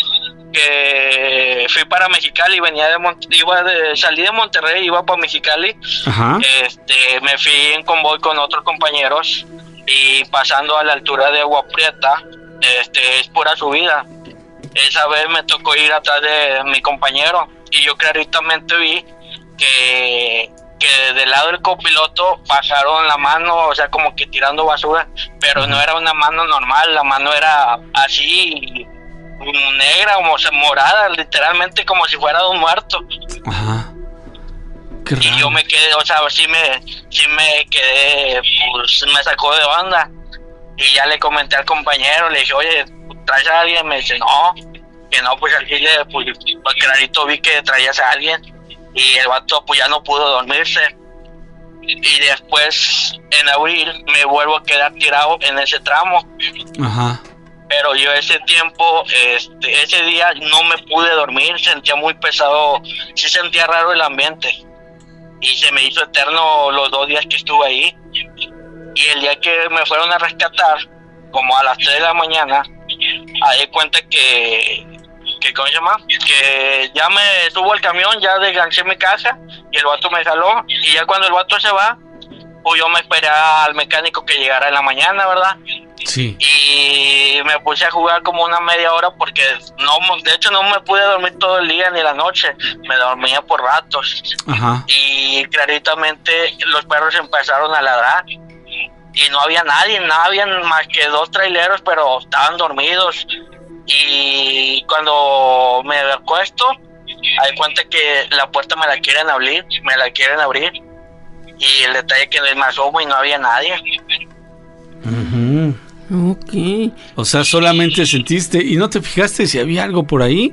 que fui para Mexicali, venía de, Mon- iba de, salí de Monterrey, iba para Mexicali. Ajá. Este, me fui en convoy con otros compañeros y pasando a la altura de Agua Prieta, este, es pura subida. Esa vez me tocó ir atrás de mi compañero y yo claritamente vi que, que del lado del copiloto bajaron la mano, o sea, como que tirando basura, pero no era una mano normal, la mano era así, negra, como se- morada, literalmente como si fuera de un muerto. Ajá. Qué Y raro. yo me quedé, o sea, sí me, sí me quedé, pues me sacó de onda. Y ya le comenté al compañero, le dije, oye, ¿traes a alguien? Me dice, no, que no, pues al chile, pues, pues clarito vi que traías a alguien. Y el vato, pues ya no pudo dormirse. Y después, en abril, me vuelvo a quedar tirado en ese tramo. Ajá. Pero yo ese tiempo, este, ese día no me pude dormir, sentía muy pesado, sí sentía raro el ambiente. Y se me hizo eterno los dos días que estuve ahí. Y el día que me fueron a rescatar, como a las tres de la mañana, ahí di cuenta que, que, ¿cómo se llama? Que ya me subo al camión, ya desgancé mi casa, y el vato me jaló, y ya cuando el vato se va, pues yo me esperé al mecánico que llegara en la mañana, ¿verdad? Sí. Y me puse a jugar como una media hora porque no, de hecho no me pude dormir todo el día ni la noche, me dormía por ratos. Ajá. Y claritamente los perros empezaron a ladrar y no había nadie, no habían más que dos traileros, pero estaban dormidos. Y cuando me acuesto, hay cuenta que la puerta me la quieren abrir, me la quieren abrir, y el detalle que me asomo y no había nadie. Ujú. Ok. O sea, solamente sentiste y no te fijaste si había algo por ahí.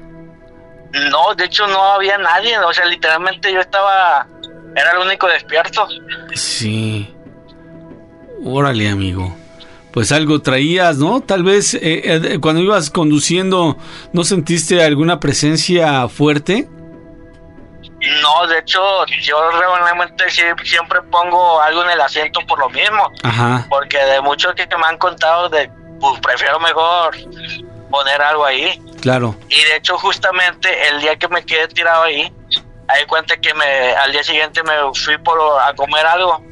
No, de hecho no había nadie, o sea, literalmente yo estaba, era el único despierto. Sí. Órale, amigo. Pues algo traías, ¿no? Tal vez eh, eh, cuando ibas conduciendo, ¿no sentiste alguna presencia fuerte? No, de hecho, yo realmente sí, siempre pongo algo en el asiento por lo mismo. Ajá. Porque de muchos que, que me han contado, de, pues prefiero mejor poner algo ahí. Claro. Y de hecho, justamente el día que me quedé tirado ahí, hay cuenta que me, al día siguiente me fui por a comer algo.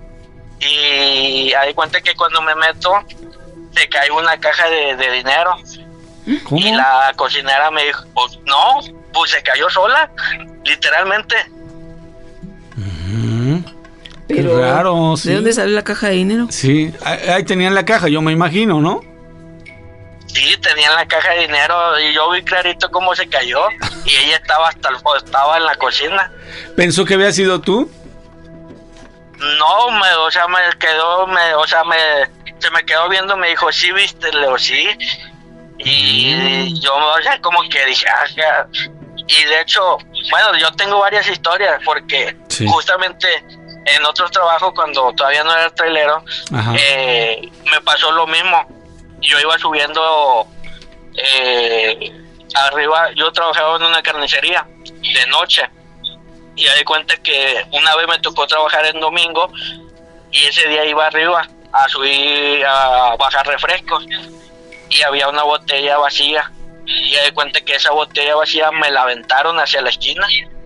Y hay cuenta que cuando me meto, se cae una caja de, de dinero. ¿Cómo? Y la cocinera me dijo, pues no, pues se cayó sola, literalmente. Ujú. Pero, qué raro, sí. ¿De dónde sale la caja de dinero? Sí, ahí tenían la caja, yo me imagino, ¿no? Sí, tenía la caja de dinero y yo vi clarito cómo se cayó y ella estaba hasta el, estaba en la cocina. ¿Pensó que había sido tú? No, me, o sea, me quedó, me, o sea, me, se me quedó viendo, me dijo, sí, viste, Leo, sí. Y mm. yo, o sea, como que dije, ah, y de hecho, bueno, yo tengo varias historias porque sí. justamente en otros trabajos, cuando todavía no era trailero, eh, me pasó lo mismo. Yo iba subiendo eh, arriba, yo trabajaba en una carnicería de noche y me di cuenta que una vez me tocó trabajar en domingo y ese día iba arriba a subir, a bajar refrescos y había una botella vacía y me di cuenta que esa botella vacía me la aventaron hacia la esquina.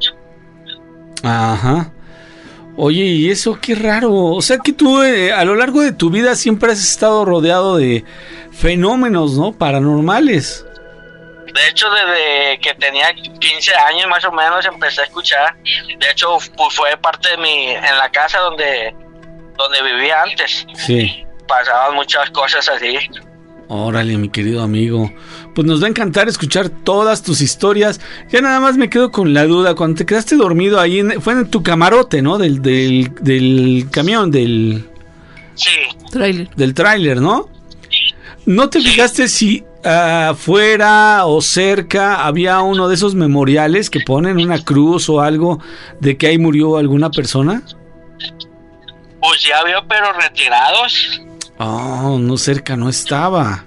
Ajá. Oye, y eso qué raro, o sea que tú eh, a lo largo de tu vida siempre has estado rodeado de fenómenos, ¿no? Paranormales. De hecho, desde que tenía quince años más o menos empecé a escuchar. De hecho, pues fue parte de mi, en la casa donde, donde vivía antes. Sí. Pasaban muchas cosas así. Órale, mi querido amigo. Pues nos va a encantar escuchar todas tus historias. Ya nada más me quedo con la duda. Cuando te quedaste dormido ahí, en, fue en tu camarote, ¿no? Del, del, del camión, del... Sí. Tráiler. Del tráiler, ¿no? ¿No te fijaste si afuera uh, o cerca había uno de esos memoriales que ponen una cruz o algo de que ahí murió alguna persona? Pues ya había, pero retirados. Oh, no, cerca no estaba.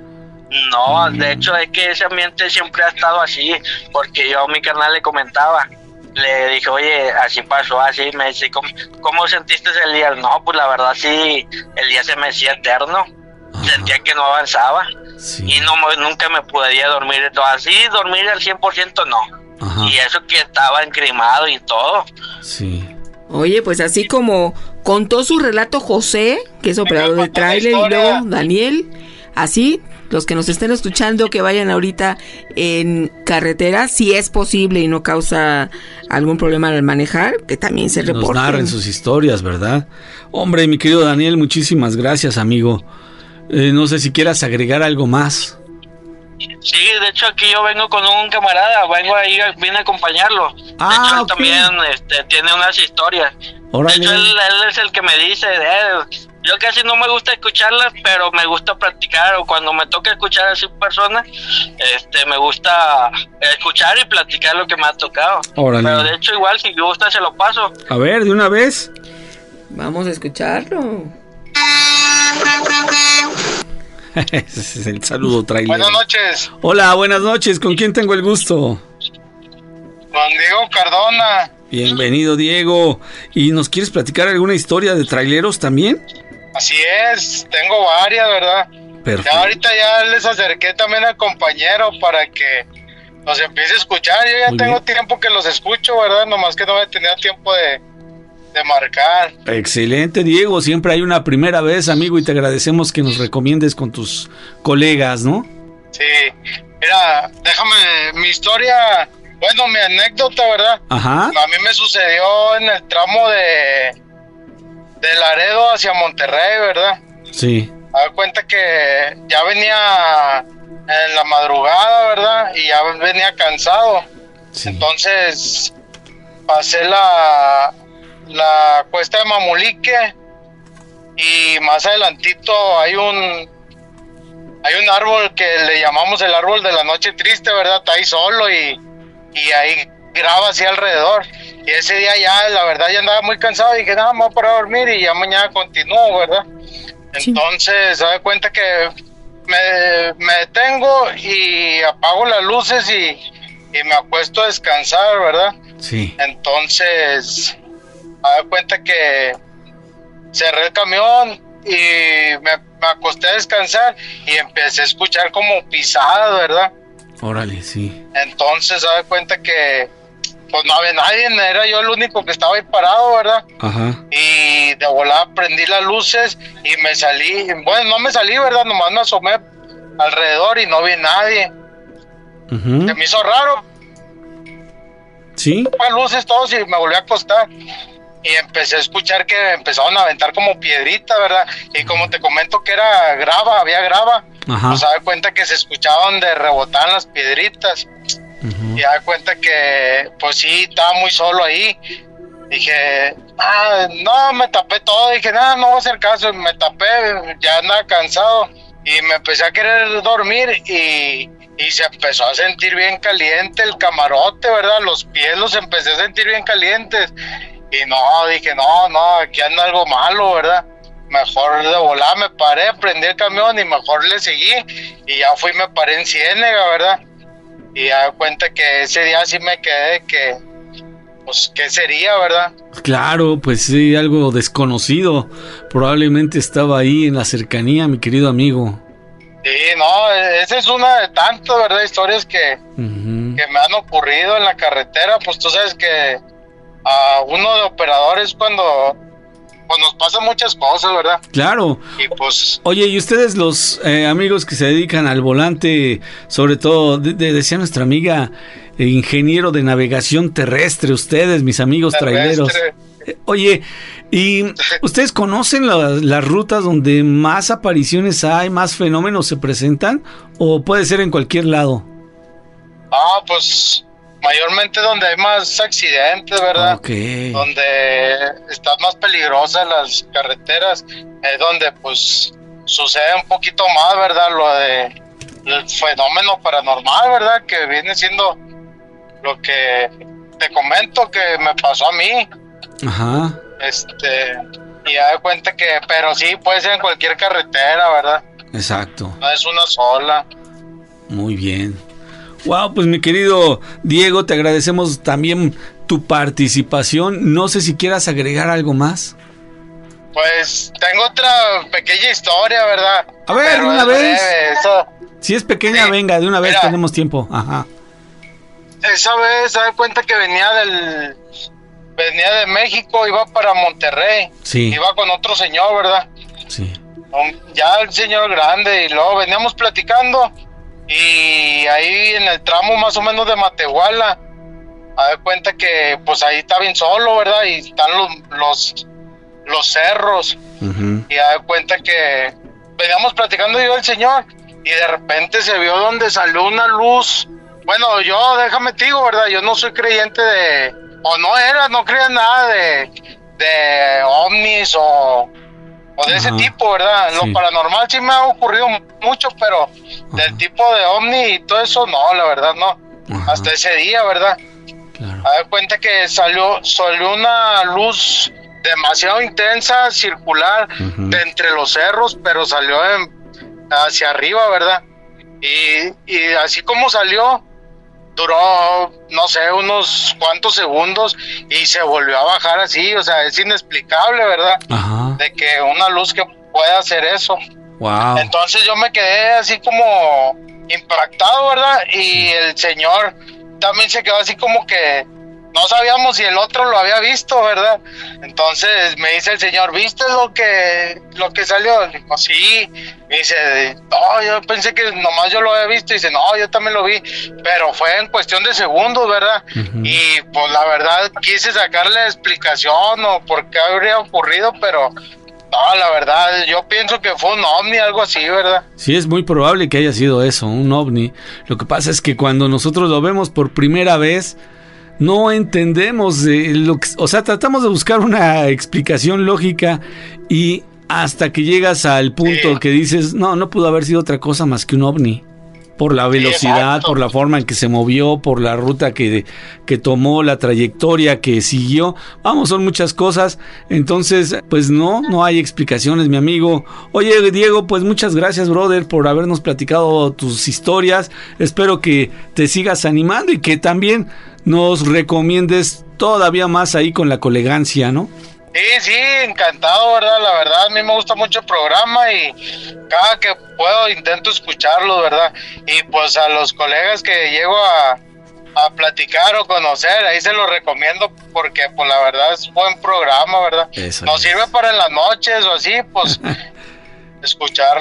No, de hecho es que ese ambiente siempre ha estado así, porque yo a mi carnal le comentaba, le dije, oye, así pasó, así, me dice, ¿cómo, cómo sentiste el día? No, pues la verdad sí, el día se me hacía eterno, ajá. Sentía que no avanzaba, sí. Y no nunca me podía dormir, así dormir al cien por ciento no, ajá. Y eso que estaba encrimado y todo. Sí. Oye, pues así como contó su relato José, que es operador de tráiler, y luego Daniel, así, los que nos estén escuchando que vayan ahorita en carretera, si es posible y no causa algún problema al manejar, que también se reporten. Nos narren sus historias, ¿verdad? Hombre, mi querido Daniel, muchísimas gracias, amigo. Eh, no sé si quieras agregar algo más. Sí, de hecho aquí yo vengo con un camarada, vengo ahí, vine a acompañarlo. Ah, de hecho él okay. también este, tiene unas historias. Órale. De hecho él, él es el que me dice, eh, yo casi no me gusta escucharlas, pero me gusta practicar, o cuando me toca escuchar a su persona, este, me gusta escuchar y platicar lo que me ha tocado. Órale. Pero de hecho igual, si gusta se lo paso. A ver, de una vez. Vamos a escucharlo. Ese es el saludo trailer. Buenas noches. Hola, buenas noches. ¿Con quién tengo el gusto? Con Diego Cardona. Bienvenido, Diego. ¿Y nos quieres platicar alguna historia de traileros también? Así es, tengo varias, ¿verdad? Perfecto. Ya ahorita ya les acerqué también al compañero para que los empiece a escuchar. Yo ya Muy tengo bien. tiempo que los escucho, ¿verdad? Nomás que no he tenido tiempo de, de marcar. Excelente, Diego. Siempre hay una primera vez, amigo, y te agradecemos que nos recomiendes con tus colegas, ¿no? Sí. Mira, déjame mi historia... Bueno, mi anécdota, ¿verdad? Ajá. A mí me sucedió en el tramo de, de Laredo hacia Monterrey, ¿verdad? Sí. Me doy cuenta que ya venía en la madrugada, ¿verdad? Y ya venía cansado. Sí. Entonces, pasé la, la cuesta de Mamulique y más adelantito hay un, hay un árbol que le llamamos el árbol de la noche triste, ¿verdad? Está ahí solo y... y ahí graba así alrededor, y ese día ya la verdad ya andaba muy cansado y dije nada, me voy a parar a dormir y ya mañana continúo, ¿verdad? Sí. Entonces se da cuenta que me, me detengo y apago las luces y, y me acuesto a descansar, ¿verdad? Sí. Entonces me da cuenta que cerré el camión y me, me acosté a descansar y empecé a escuchar como pisadas, ¿verdad? Órale, sí. Entonces, se da cuenta que pues no había nadie, era yo el único que estaba ahí parado, ¿verdad? Ajá. Y de volada prendí las luces y me salí, bueno, no me salí, ¿verdad? Nomás me asomé alrededor y no vi nadie. Uh-huh. Se me hizo raro. Sí. Las luces todos y me volví a acostar. y empecé a escuchar que empezaban a aventar como piedrita, ¿verdad? Y como te comento que era grava, había grava, Ajá. pues da cuenta que se escuchaban de rebotar las piedritas. Uh-huh. Y da cuenta que, pues sí, estaba muy solo ahí. Dije, ah, no, me tapé todo. Dije, nada, no voy a hacer caso. Me tapé, ya andaba cansado. Y me empecé a querer dormir y, y se empezó a sentir bien caliente el camarote, ¿verdad? Los pies los empecé a sentir bien calientes. Y no, dije, no, no, aquí anda algo malo, ¿verdad? Mejor de volar me paré, prendí el camión y mejor le seguí. Y ya fui, me paré en Ciénega, ¿verdad? Y ya cuenta que ese día sí me quedé que, pues, ¿qué sería, verdad? Claro, pues sí, algo desconocido. Probablemente estaba ahí en la cercanía, mi querido amigo. Sí, no, esa es una de tantas, ¿verdad? Historias que, uh-huh. que me han ocurrido en la carretera. Pues tú sabes que a uno de operadores cuando... pues nos pasan muchas cosas, ¿verdad? Claro. Y pues... Oye, y ustedes los eh, amigos que se dedican al volante, sobre todo, de, de, decía nuestra amiga, eh, ingeniero de navegación terrestre, ustedes, mis amigos traileros. Eh, oye, ¿y ustedes conocen la, las rutas donde más apariciones hay, más fenómenos se presentan? ¿O puede ser en cualquier lado? Ah, pues... mayormente donde hay más accidentes, ¿verdad? Okay. Donde están más peligrosas las carreteras, es donde pues sucede un poquito más, ¿verdad? Lo de el fenómeno paranormal, ¿verdad? Que viene siendo lo que te comento que me pasó a mí. Ajá. Este, y ya de cuenta que, pero sí, puede ser en cualquier carretera, ¿verdad? Exacto. No es una sola. Muy bien. Wow, pues mi querido Diego, te agradecemos también tu participación. No sé si quieras agregar algo más. Pues tengo otra pequeña historia, ¿verdad? A ver, pero una vez. Breve, eso... Si es pequeña, sí, venga, de una vez. Mira, tenemos tiempo. Ajá. Esa vez, se da cuenta que venía del... venía de México, iba para Monterrey. Sí. Iba con otro señor, ¿verdad? Sí. Ya el señor grande, y luego veníamos platicando. Y ahí en el tramo más o menos de Matehuala, a ver cuenta que pues ahí está bien solo, ¿verdad? Y están los los, los cerros. Uh-huh. Y a ver cuenta que veníamos platicando yo y el señor, y de repente se vio donde salió una luz. Bueno, yo, déjame te digo, ¿verdad? Yo no soy creyente de, o no era, no creía nada de, de ovnis o... o de ese Ajá. tipo, ¿verdad? Sí. Lo paranormal sí me ha ocurrido mucho, pero Ajá. del tipo de ovni y todo eso, no, la verdad, no. Ajá. Hasta ese día, ¿verdad? Claro. A ver, cuenta que salió, salió una luz demasiado intensa, circular, uh-huh. de entre los cerros, pero salió en, hacia arriba, ¿verdad? Y, y así como salió, duró, no sé, unos cuantos segundos y se volvió a bajar así, o sea, es inexplicable, ¿verdad? Ajá. De que una luz que pueda hacer eso. Wow. Entonces yo me quedé así como impactado, ¿verdad? Y el señor también se quedó así como que no sabíamos si el otro lo había visto, ¿verdad? Entonces me dice el señor, ¿viste lo que lo que salió? Le digo, sí. Me dice, no, yo pensé que nomás yo lo había visto. Y dice, no, yo también lo vi, pero fue en cuestión de segundos, ¿verdad? Uh-huh. Y pues la verdad quise sacarle explicación o por qué habría ocurrido, pero no, la verdad yo pienso que fue un ovni, algo así, ¿verdad? Sí, es muy probable que haya sido eso, un ovni. Lo que pasa es que cuando nosotros lo vemos por primera vez, no entendemos, eh, lo que, o sea, tratamos de buscar una explicación lógica y hasta que llegas al punto sí. que dices, no, no pudo haber sido otra cosa más que un ovni. Por la velocidad, sí, por la forma en que se movió, por la ruta que, que tomó, la trayectoria que siguió. Vamos, son muchas cosas. Entonces, pues no, no hay explicaciones, mi amigo. Oye, Diego, pues muchas gracias, brother, por habernos platicado tus historias. Espero que te sigas animando y que también nos recomiendes todavía más ahí con la colegancia, ¿no? Sí, sí, encantado, ¿verdad? La verdad, a mí me gusta mucho el programa y cada que puedo intento escucharlo, ¿verdad? Y pues a los colegas que llego a, a platicar o conocer, ahí se los recomiendo porque pues la verdad es buen programa, ¿verdad? Eso Nos es. sirve para en las noches o así, pues escucharlos.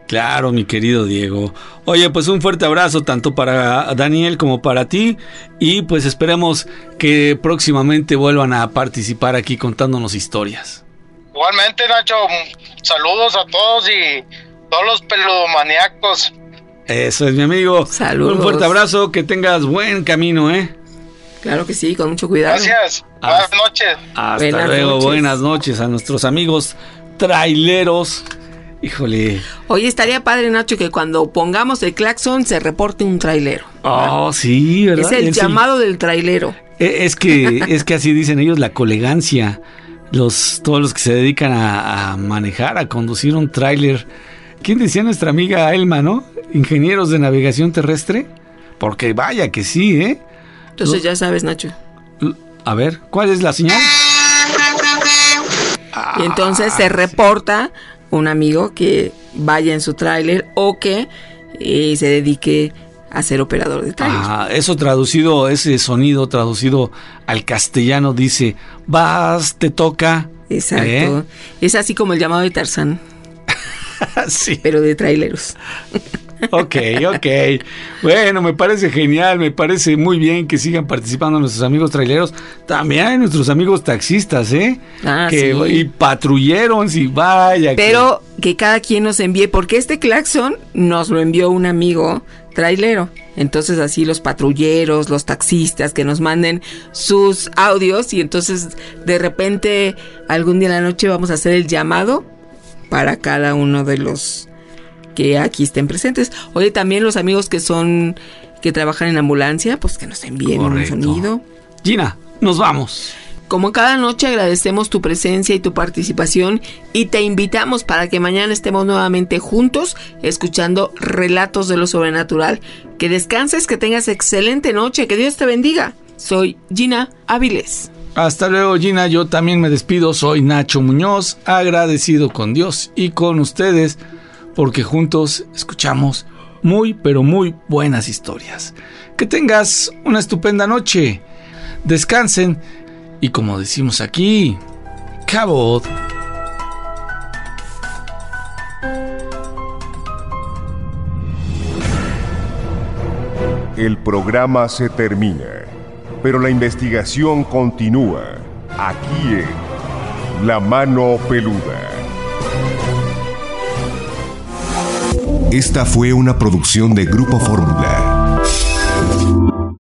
Claro, mi querido Diego. Oye, pues un fuerte abrazo tanto para Daniel como para ti y pues esperemos que próximamente vuelvan a participar aquí contándonos historias. Igualmente, Nacho, saludos a todos y todos los peludomaníacos. Eso es, mi amigo. Saludos. Un fuerte abrazo, que tengas buen camino, ¿eh? Claro que sí, con mucho cuidado. Gracias. Buenas noches. Hasta Buenas luego, noches. buenas noches a nuestros amigos traileros. Híjole. Oye, estaría padre, Nacho, que cuando pongamos el claxon se reporte un trailero. Oh, sí, ¿verdad? Es el Es llamado del trailero. Es que, es que así dicen ellos, la colegancia. Los, todos los que se dedican a, a manejar, a conducir un tráiler. ¿Quién decía nuestra amiga Elma, no? Ingenieros de navegación terrestre. Porque vaya que sí, ¿eh? Entonces ya sabes, Nacho. A ver, ¿cuál es la señal? Y entonces se reporta un amigo que vaya en su tráiler o que eh, se dedique a ser operador de tráiler. Ah, eso traducido, ese sonido traducido al castellano dice, vas, te toca. Exacto. ¿Eh? Es así como el llamado de Tarzán. Sí. Pero de traileros. Ok, ok. Bueno, me parece genial, me parece muy bien que sigan participando nuestros amigos traileros. También nuestros amigos taxistas, ¿eh? Ah, que, sí. Y patrulleros, y vaya. Pero que... que cada quien nos envíe, porque este claxon nos lo envió un amigo trailero. Entonces así los patrulleros, los taxistas que nos manden sus audios y entonces de repente algún día en la noche vamos a hacer el llamado para cada uno de los que aquí estén presentes. Oye, también los amigos que son, que trabajan en ambulancia, pues que nos envíen Correcto. un sonido. Gina, nos vamos. Como cada noche agradecemos tu presencia y tu participación y te invitamos para que mañana estemos nuevamente juntos escuchando relatos de lo sobrenatural. Que descanses, que tengas excelente noche, que Dios te bendiga. Soy Gina Áviles. Hasta luego, Gina. Yo también me despido. Soy Nacho Muñoz, agradecido con Dios y con ustedes porque juntos escuchamos muy, pero muy buenas historias. Que tengas una estupenda noche. Descansen y como decimos aquí, cabot. El programa se termina, pero la investigación continúa aquí en La Mano Peluda. Esta fue una producción de Grupo Fórmula.